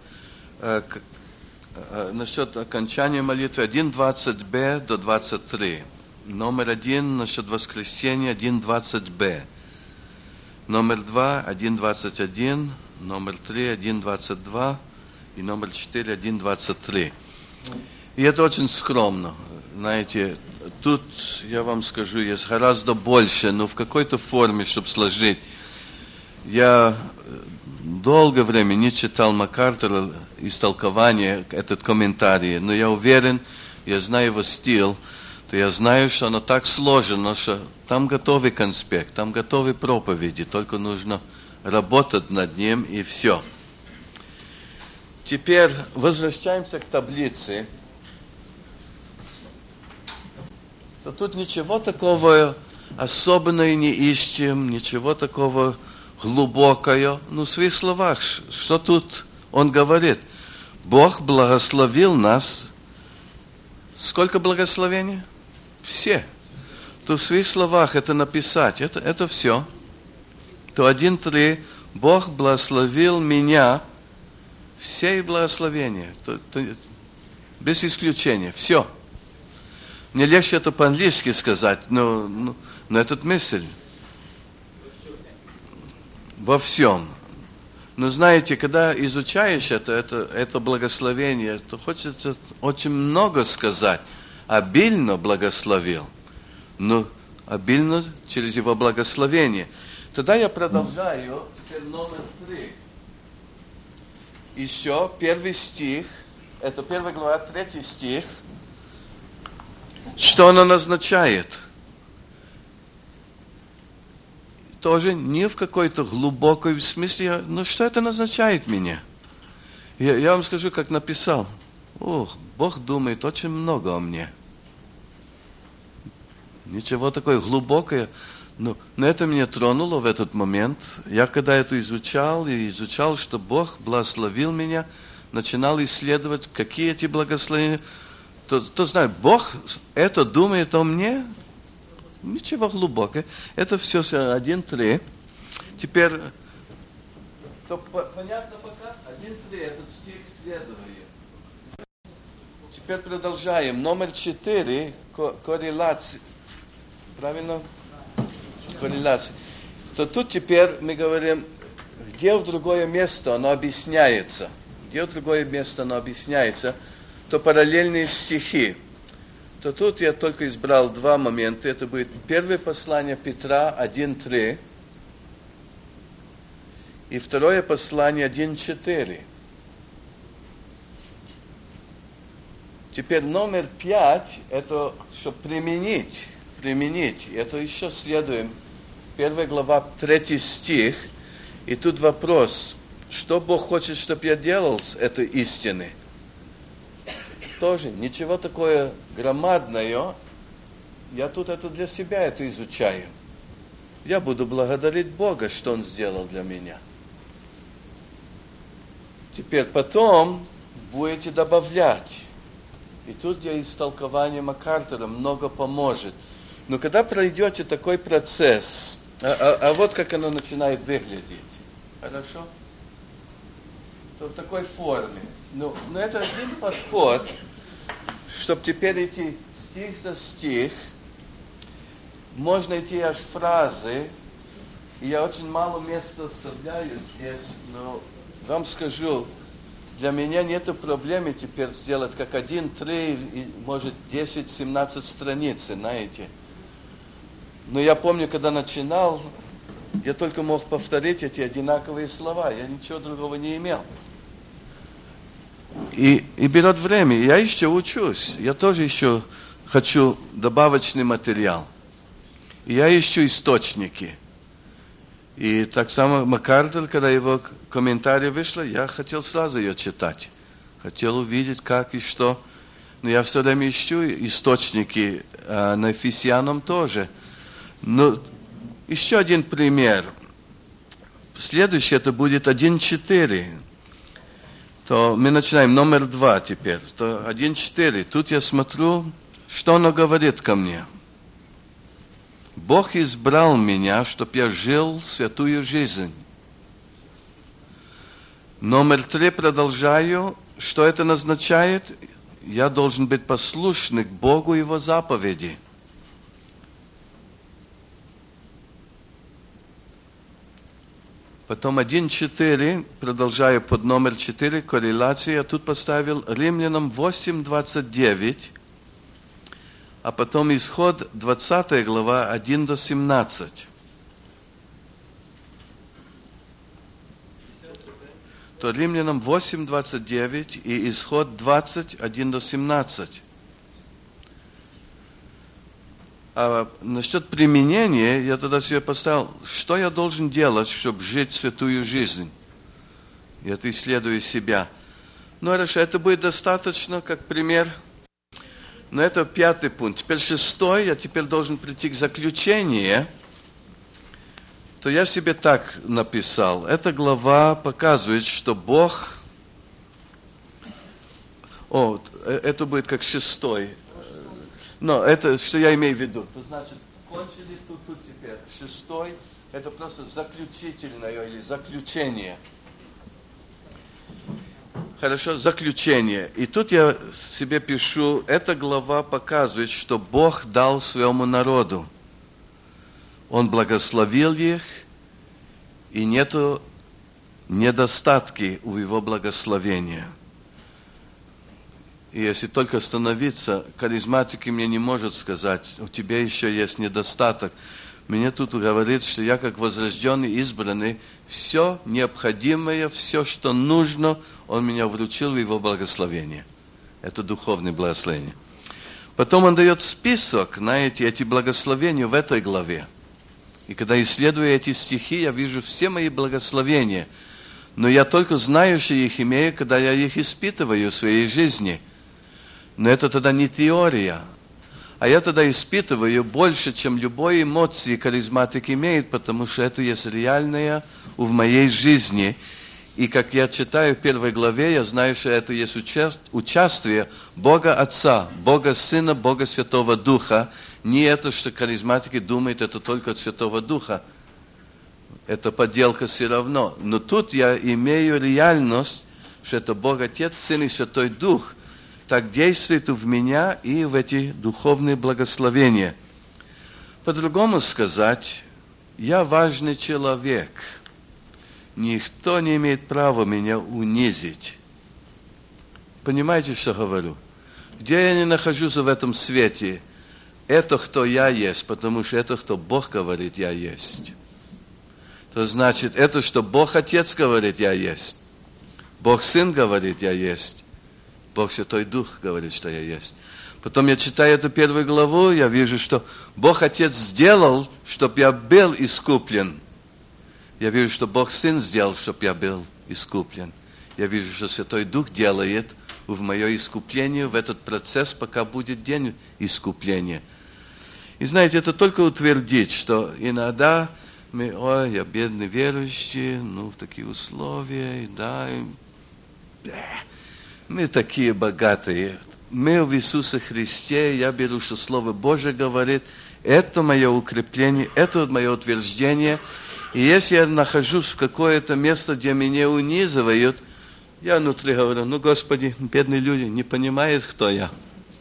насчет окончания молитвы 1:20b до 23. Номер 1 насчет воскресения 1:20b. Номер 2 1:21. Номер 3 1:22. И номер 4 1:23. И это очень скромно. Знаете, тут, я вам скажу, есть гораздо больше, но в какой-то форме, чтобы сложить. Я долгое время не читал МакАртура истолкование, этот комментарий, но я уверен, я знаю его стиль, то я знаю, что оно так сложено, что там готовый конспект, там готовы проповеди, только нужно работать над ним и все. Теперь возвращаемся к таблице. То тут ничего такого особенного не ищем, ничего такого глубокого. Ну, в своих словах, что тут он говорит? Бог благословил нас. Сколько благословений? Все. То в своих словах это написать, это все. То 1:3. Бог благословил меня. Все благословения. Без исключения. Все. Мне легче это по-английски сказать, но этот мысль. Во всем. Но знаете, когда изучаешь это благословение, то хочется очень много сказать. Обильно благословил. Но обильно через его благословение. Тогда я продолжаю. Теперь номер 3. Еще первый стих. Это 1 глава, 3 стих. Что оно назначает? Тоже не в какой-то глубокой смысле, но что это назначает меня? Я вам скажу, как написал. Ох, Бог думает очень много о мне. Ничего такое глубокое. Но это меня тронуло в этот момент. Я когда это изучал, что Бог благословил меня, начинал исследовать, какие эти благословения. То знаю, Бог это думает о мне. Ничего глубокого. Это все 1:3. Теперь, то понятно пока? 1:3, этот стих следует. Теперь продолжаем. Номер 4, корреляция. Правильно? Корреляция. То тут теперь мы говорим, где в другое место оно объясняется. Где в другое место оно объясняется, то параллельные стихи. То тут я только избрал 2 момента. Это будет первое послание Петра 1:3 и второе послание 1:4. Теперь номер 5, это чтобы применить. Это еще следуем. 1 глава, 3 стих. И тут вопрос, что Бог хочет, чтобы я делал с этой истиной? Тоже ничего такое громадное. Я тут это для себя это изучаю. Я буду благодарить Бога, что Он сделал для меня. Теперь потом будете добавлять. И тут где истолкование МакАртура много поможет. Но когда пройдете такой процесс, вот как оно начинает выглядеть. Хорошо? То в такой форме. Но это один подход, чтобы теперь идти стих за стих, можно идти аж фразы, и я очень мало места оставляю здесь, но вам скажу, для меня нет проблемы теперь сделать как 1:3, может 10-17 страниц, знаете. Но я помню, когда начинал, я только мог повторить эти одинаковые слова, я ничего другого не имел. И берет время. Я еще учусь. Я тоже еще хочу добавочный материал. И я ищу источники. И так само МакАртур, когда его комментарий вышло, я хотел сразу ее читать. Хотел увидеть, как и что. Но я все время ищу источники на Ефесянам тоже. Но еще один пример. Следующий это будет 1:4. То мы начинаем номер 2 теперь. То 1:4. Тут я смотрю, что оно говорит ко мне. Бог избрал меня, чтобы я жил святую жизнь. Номер 3 продолжаю. Что это означает? Я должен быть послушным к Богу и Его заповеди. Потом 1:4, продолжаю под номер 4, корреляция. Я тут поставил Римлянам 8:29. а потом Исход 20 глава 1 до 17. То Римлянам 8, 29 и Исход 20, 1 до 17. А насчет применения, я тогда себе поставил, что я должен делать, чтобы жить святую жизнь. И это исследую себя. Ну, хорошо, это будет достаточно, как пример. Но это 5 пункт. Теперь 6, я теперь должен прийти к заключению. То я себе так написал. Эта глава показывает, что Бог... это будет как 6. Но это, что я имею в виду. То значит, кончили тут теперь. 6, это просто заключительное или заключение. Хорошо, заключение. И тут я себе пишу, эта глава показывает, что Бог дал своему народу. Он благословил их, и нету недостатки у его благословения. И если только остановиться, харизматики мне не может сказать, у тебя еще есть недостаток. Мне тут говорит, что я как возрожденный, избранный, все необходимое, все, что нужно, он меня вручил в его благословение. Это духовное благословение. Потом он дает список на эти благословения в этой главе. И когда исследую эти стихи, я вижу все мои благословения. Но я только знаю, что их имею, когда я их испытываю в своей жизни. Но это тогда не теория. А я тогда испытываю больше, чем любой эмоции харизматик имеет, потому что это есть реальное в моей жизни. И как я читаю в 1 главе, я знаю, что это есть участие Бога Отца, Бога Сына, Бога Святого Духа. Не это, что харизматики думают, это только от Святого Духа. Это подделка все равно. Но тут я имею реальность, что это Бог Отец, Сын и Святой Дух. Так действует в меня и в эти духовные благословения. По-другому сказать, я важный человек. Никто не имеет права меня унизить. Понимаете, что говорю? Где я не нахожусь в этом свете, это кто я есть, потому что это кто Бог говорит, я есть. То значит, это что Бог Отец говорит, я есть. Бог Сын говорит, я есть. Бог Святой Дух говорит, что я есть. Потом я читаю эту 1 главу, я вижу, что Бог Отец сделал, чтобы я был искуплен. Я вижу, что Бог Сын сделал, чтобы я был искуплен. Я вижу, что Святой Дух делает в мое искупление, в этот процесс, пока будет день искупления. И знаете, это только утвердить, что иногда мы, я бедный верующий, в такие условия, мы такие богатые. Мы в Иисусе Христе, я беру, что Слово Божие говорит, это мое укрепление, это мое утверждение. И если я нахожусь в какое-то место, где меня унизывают, я внутри говорю, Господи, бедные люди не понимают, кто я.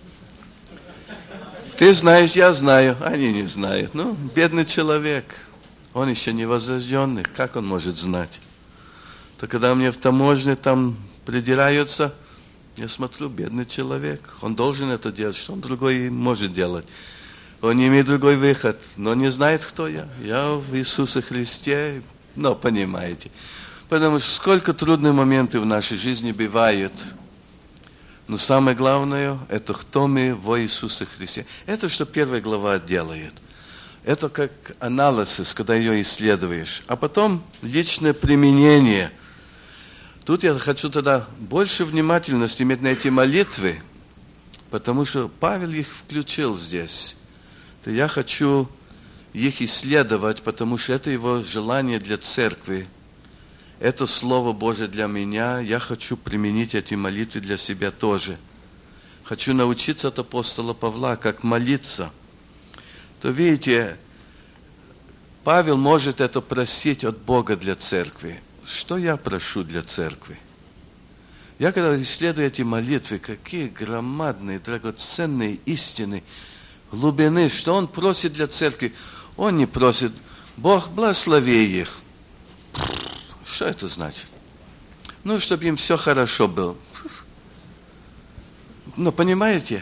Ты знаешь, я знаю, они не знают. Бедный человек, он еще не возрожденный, как он может знать? То когда мне в таможне там придираются, я смотрю, бедный человек, он должен это делать, что он другой может делать. Он не имеет другой выход, но не знает, кто я. Я в Иисусе Христе, понимаете. Потому что сколько трудных моментов в нашей жизни бывает. Но самое главное, это кто мы во Иисусе Христе. Это что 1 глава делает. Это как анализ, когда ее исследуешь. А потом личное применение. Тут я хочу тогда больше внимательности иметь на эти молитвы, потому что Павел их включил здесь. То я хочу их исследовать, потому что это его желание для церкви. Это Слово Божие для меня. Я хочу применить эти молитвы для себя тоже. Хочу научиться от апостола Павла, как молиться. То видите, Павел может это просить от Бога для церкви. Что я прошу для церкви? Я когда исследую эти молитвы, какие громадные, драгоценные истины, глубины, что он просит для церкви. Он не просит, Бог, благослови их. Что это значит? Чтобы им все хорошо было. Понимаете?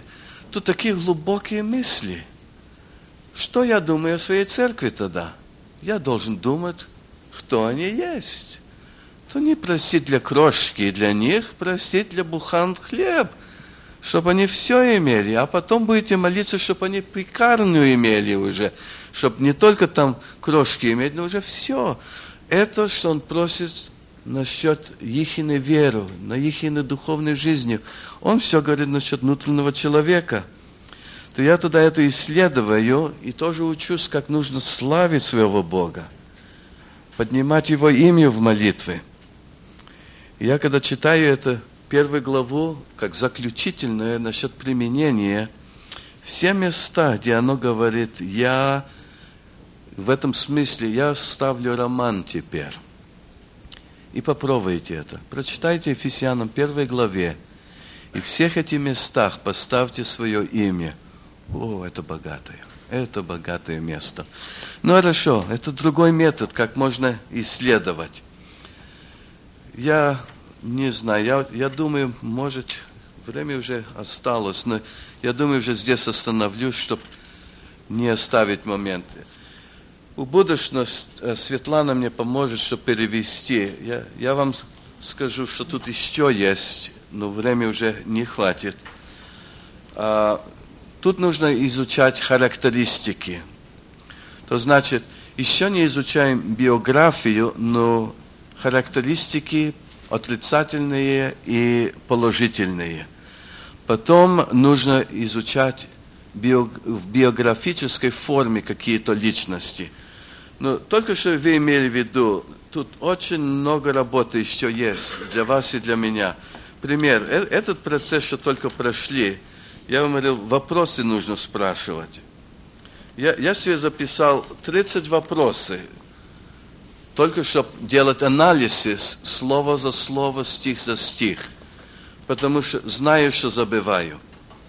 Тут такие глубокие мысли. Что я думаю о своей церкви тогда? Я должен думать, кто они есть. То не простить для крошки, и для них простить для бухан хлеб, чтобы они все имели, а потом будете молиться, чтобы они пекарню имели уже, чтобы не только там крошки иметь, но уже все. Это, что он просит насчет ихней веры, на ихней духовной жизни. Он все говорит насчет внутреннего человека. То я туда это исследую и тоже учусь, как нужно славить своего Бога, поднимать Его имя в молитве. И я когда читаю это первую главу, как заключительное насчет применения, все места, где оно говорит, я в этом смысле, я ставлю роман теперь. И попробуйте это. Прочитайте Ефесянам 1 главе. И в всех этих местах поставьте свое имя. О, это богатое место. Ну хорошо, это другой метод, как можно исследовать. Я не знаю, я думаю, может, время уже осталось, но я думаю, уже здесь остановлюсь, чтобы не оставить моменты. У будущности Светлана мне поможет, чтобы перевести. Я вам скажу, что тут еще есть, но время уже не хватит. Тут нужно изучать характеристики. То значит, еще не изучаем биографию, но характеристики отрицательные и положительные. Потом нужно изучать в биографической форме какие-то личности. Но только что вы имели в виду, тут очень много работы еще есть для вас и для меня. Пример, этот процесс, что только прошли, я вам говорил, вопросы нужно спрашивать. Я себе записал 30 вопросов, только чтобы делать анализ слово за слово, стих за стих, потому что знаю, что забываю.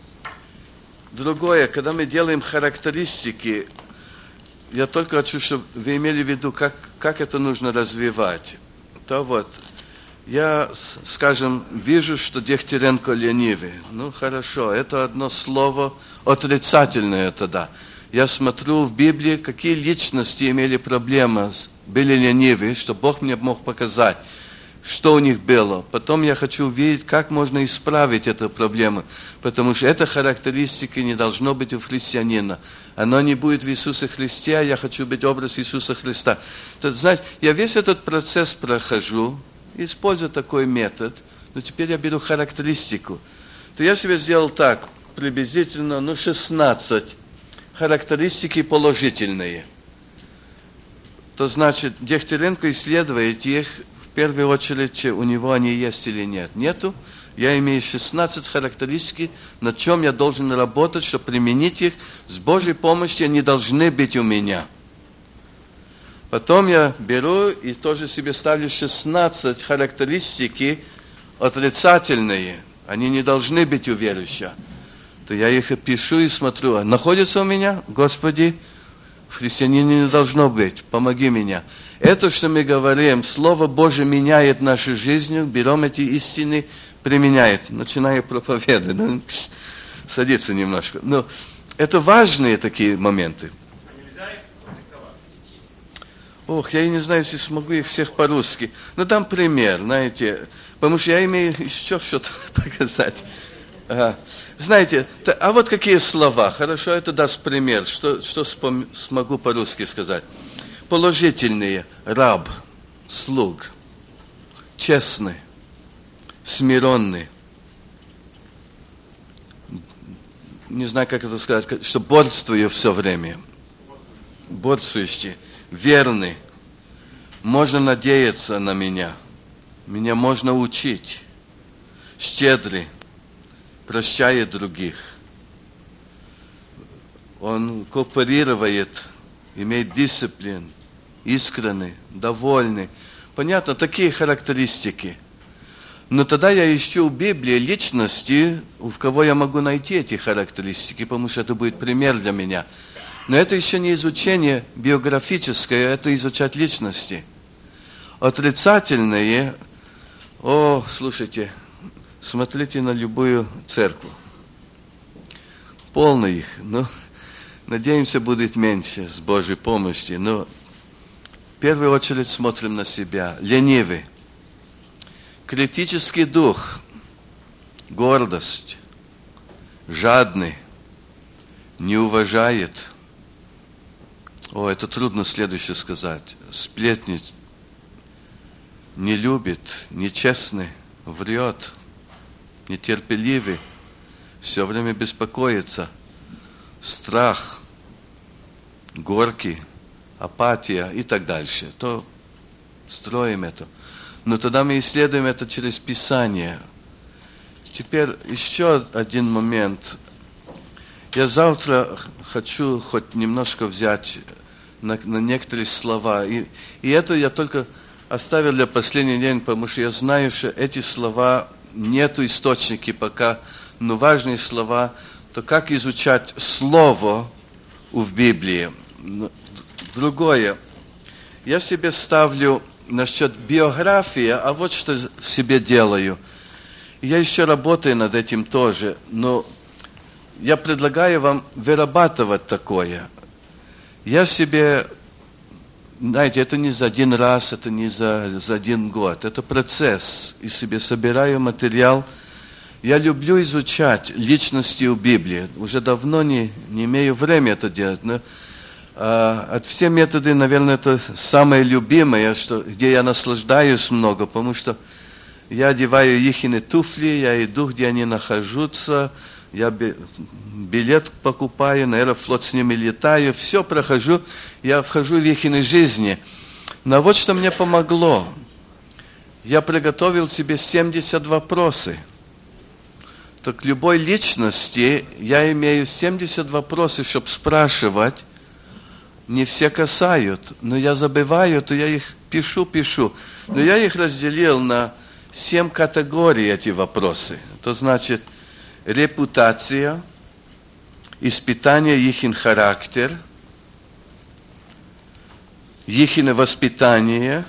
Другое, когда мы делаем характеристики, я только хочу, чтобы вы имели в виду, как это нужно развивать. То вот, я, скажем, вижу, что Дегтяренко ленивый. Ну, хорошо, это одно слово отрицательное тогда. Я смотрю в Библии, какие личности имели проблемы, были ленивые, что Бог мне мог показать, что у них было. Потом я хочу увидеть, как можно исправить эту проблему, потому что эта характеристика не должно быть у христианина. Оно не будет в Иисусе Христе, а я хочу быть образ Иисуса Христа. То, знаете, я весь этот процесс прохожу, использую такой метод, но теперь я беру характеристику. То я себе сделал так, приблизительно, 16 характеристики положительные. То значит, Дегтяренко исследует их, в первую очередь, у него они есть или нет. Нету. Я имею 16 характеристик, над чем я должен работать, чтобы применить их. С Божьей помощью они должны быть у меня. Потом я беру и тоже себе ставлю 16 характеристики отрицательные. Они не должны быть у верующего. То я их пишу и смотрю. Находится у меня? Господи, в христианине не должно быть. Помоги меня. Это, что мы говорим, Слово Божие меняет нашу жизнь. Берем эти истины, применяет. Начинаю проповедовать. Садиться немножко. Но это важные такие моменты. Ох, я и не знаю, если смогу их всех по-русски. Но там пример, знаете, потому что я имею еще что-то показать. Знаете, а вот какие слова? Хорошо, это даст пример. Что смогу по-русски сказать? Положительные. Раб, слуг, честный, смиренный. Не знаю, как это сказать, что борствую все время. Борствующий. Верный. Можно надеяться на меня. Меня можно учить. Щедрый. Прощает других. Он кооперирует, имеет дисциплину, искренний, довольный. Понятно, такие характеристики. Но тогда я ищу в Библии личности, в кого я могу найти эти характеристики, потому что это будет пример для меня. Но это еще не изучение биографическое, это изучать личности. Отрицательные, слушайте, смотрите на любую церковь. полно их. Но надеемся, будет меньше с Божьей помощью. Но в первую очередь смотрим на себя. Ленивый. Критический дух. Гордость. Жадный. Не уважает. Это трудно следующее сказать. Сплетни. Не любит. Нечестный. Врет. Нетерпеливый. Все время беспокоится. Страх. Горький. Апатия и так дальше. То строим это. Но тогда мы исследуем это через Писание. Теперь еще один момент. Я завтра хочу хоть немножко взять на некоторые слова. И это я только оставил для последний день, потому что я знаю, что эти слова нету источники пока, но важные слова, то как изучать слово в Библии. Другое. Я себе ставлю насчет биографии, а вот что себе делаю. Я еще работаю над этим тоже, но я предлагаю вам вырабатывать такое. Я себе, знаете, это не за один раз, это не за один год, это процесс. И себе собираю материал. Я люблю изучать личности в Библии. Уже давно не имею времени это делать, но от все методы, наверное, это самое любимое, где я наслаждаюсь много, потому что я одеваю их туфли, я иду, где они находятся, я билет покупаю, на Аэрофлот с ними летаю, все прохожу, я вхожу в их жизни. Но вот что мне помогло. Я приготовил себе 70 вопросов. Так любой личности я имею 70 вопросов, чтобы спрашивать. Не все касают, но я забываю, то я их пишу. Но я их разделил на 7 категорий, эти вопросы. То значит, репутация, испытание их характер, их воспитание,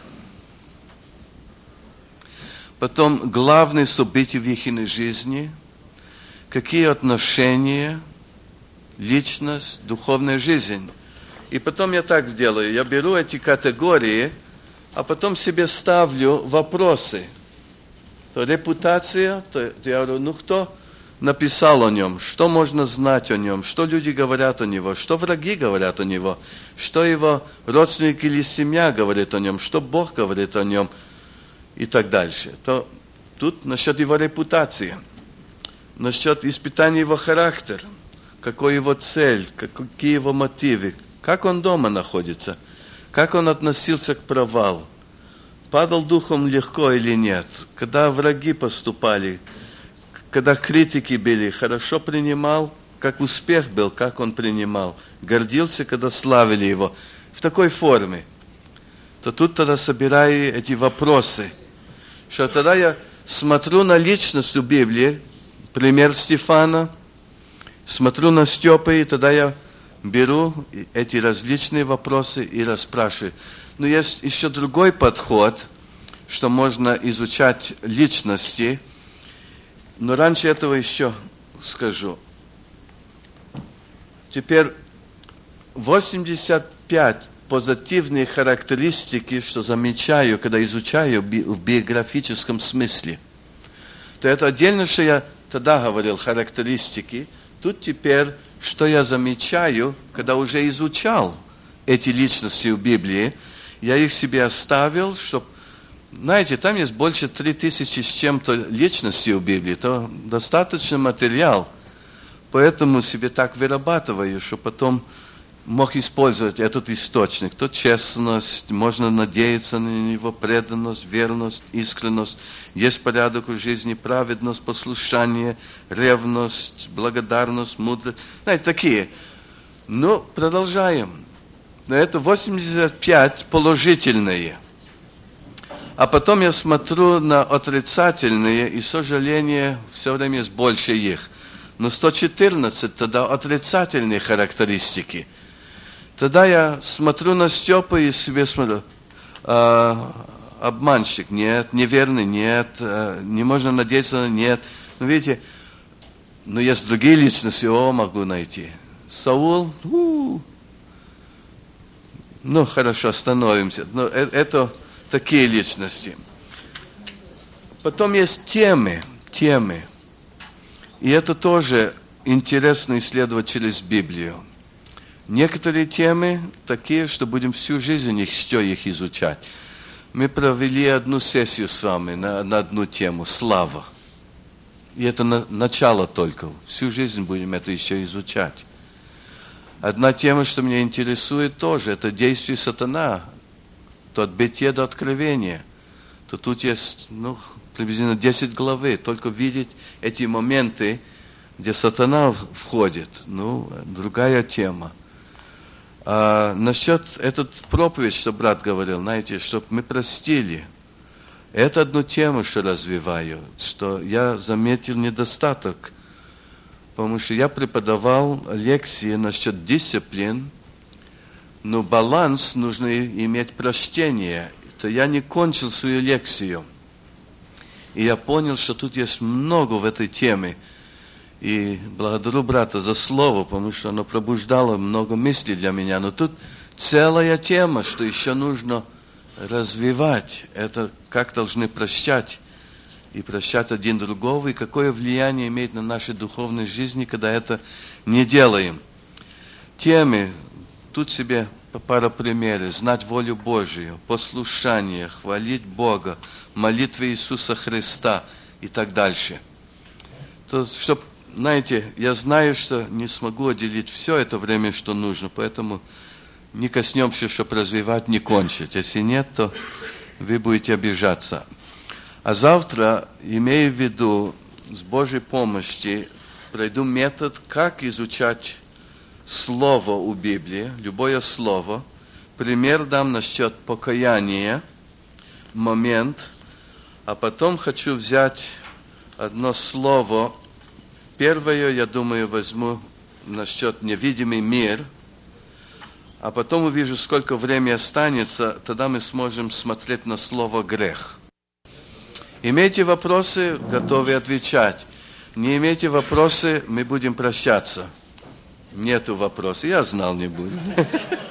потом главные события в их жизни, какие отношения, личность, духовная жизнь. И потом я так сделаю, я беру эти категории, а потом себе ставлю вопросы. То репутация, то я говорю, кто написал о нем, что можно знать о нем, что люди говорят о него, что враги говорят о него, что его родственники или семья говорят о нем, что Бог говорит о нем и так дальше. То тут насчет его репутации, насчет испытания его характера, какой его цель, какие его мотивы, как он дома находится, как он относился к провалу, падал духом легко или нет, когда враги поступали, когда критики были, хорошо принимал, как успех был, как он принимал, гордился, когда славили его, в такой форме. То тут тогда собираю эти вопросы, что тогда я смотрю на личность в Библии, пример Стефана, смотрю на Степы, и тогда я беру эти различные вопросы и расспрашиваю. Но есть еще другой подход, что можно изучать личности, но раньше этого еще скажу. Теперь 85 позитивных характеристики, что замечаю, когда изучаю в биографическом смысле. То это отдельно, что я тогда говорил, характеристики. Тут теперь, что я замечаю, когда уже изучал эти личности в Библии, я их себе оставил, чтобы, знаете, там есть больше 3000 с чем-то личностей в Библии, то достаточно материал, поэтому себе так вырабатываю, что потом мог использовать этот источник. То честность, можно надеяться на него, преданность, верность, искренность, есть порядок в жизни, праведность, послушание, ревность, благодарность, мудрость. Знаете, такие. Но продолжаем. Но это 85 положительные. А потом я смотрю на отрицательные, и, к сожалению, все время есть больше их. Но 114 тогда отрицательные характеристики. Тогда я смотрю на Степу и себе смотрю, обманщик, нет, неверный, нет, не можно надеяться, нет. Но видите, Но есть другие личности, могу найти. Саул, ну, хорошо, остановимся. Но это такие личности. Потом есть темы. И это тоже интересно исследовать через Библию. Некоторые темы такие, что будем всю жизнь их изучать. Мы провели одну сессию с вами на одну тему – слава. И это начало только. Всю жизнь будем это еще изучать. Одна тема, что меня интересует тоже, это действие сатана. То от Бытия до Откровения. То тут есть, приблизительно 10 главы. Только видеть эти моменты, где сатана входит. Другая тема. Насчет этот проповедь, что брат говорил, знаете, чтобы мы простили. Это одну тему, что развиваю, что я заметил недостаток. Потому что я преподавал лекции насчет дисциплин, но баланс нужно иметь прощение. То я не кончил свою лекцию. И я понял, что тут есть много в этой теме. И благодарю брата за слово, потому что оно пробуждало много мыслей для меня. Но тут целая тема, что еще нужно развивать. Это как должны прощать. И прощать один другого. И какое влияние имеет на нашей духовной жизни, когда это не делаем. Темы, тут себе пара примеров. Знать волю Божию, послушание, хвалить Бога, молитва Иисуса Христа и так дальше. То, чтобы знаете, я знаю, что не смогу отделить все это время, что нужно, поэтому не коснемся, чтобы развивать, не кончить. Если нет, то вы будете обижаться. А завтра, имея в виду, с Божьей помощью, пройду метод, как изучать слово у Библии, любое слово. Пример дам насчет покаяния, момент, а потом хочу взять одно слово. Первое, я думаю, возьму насчет невидимый мир, а потом увижу, сколько времени останется, тогда мы сможем смотреть на слово грех. Имейте вопросы, готовы отвечать. Не имейте вопросы, мы будем прощаться. Нету вопросов, я знал, не будет.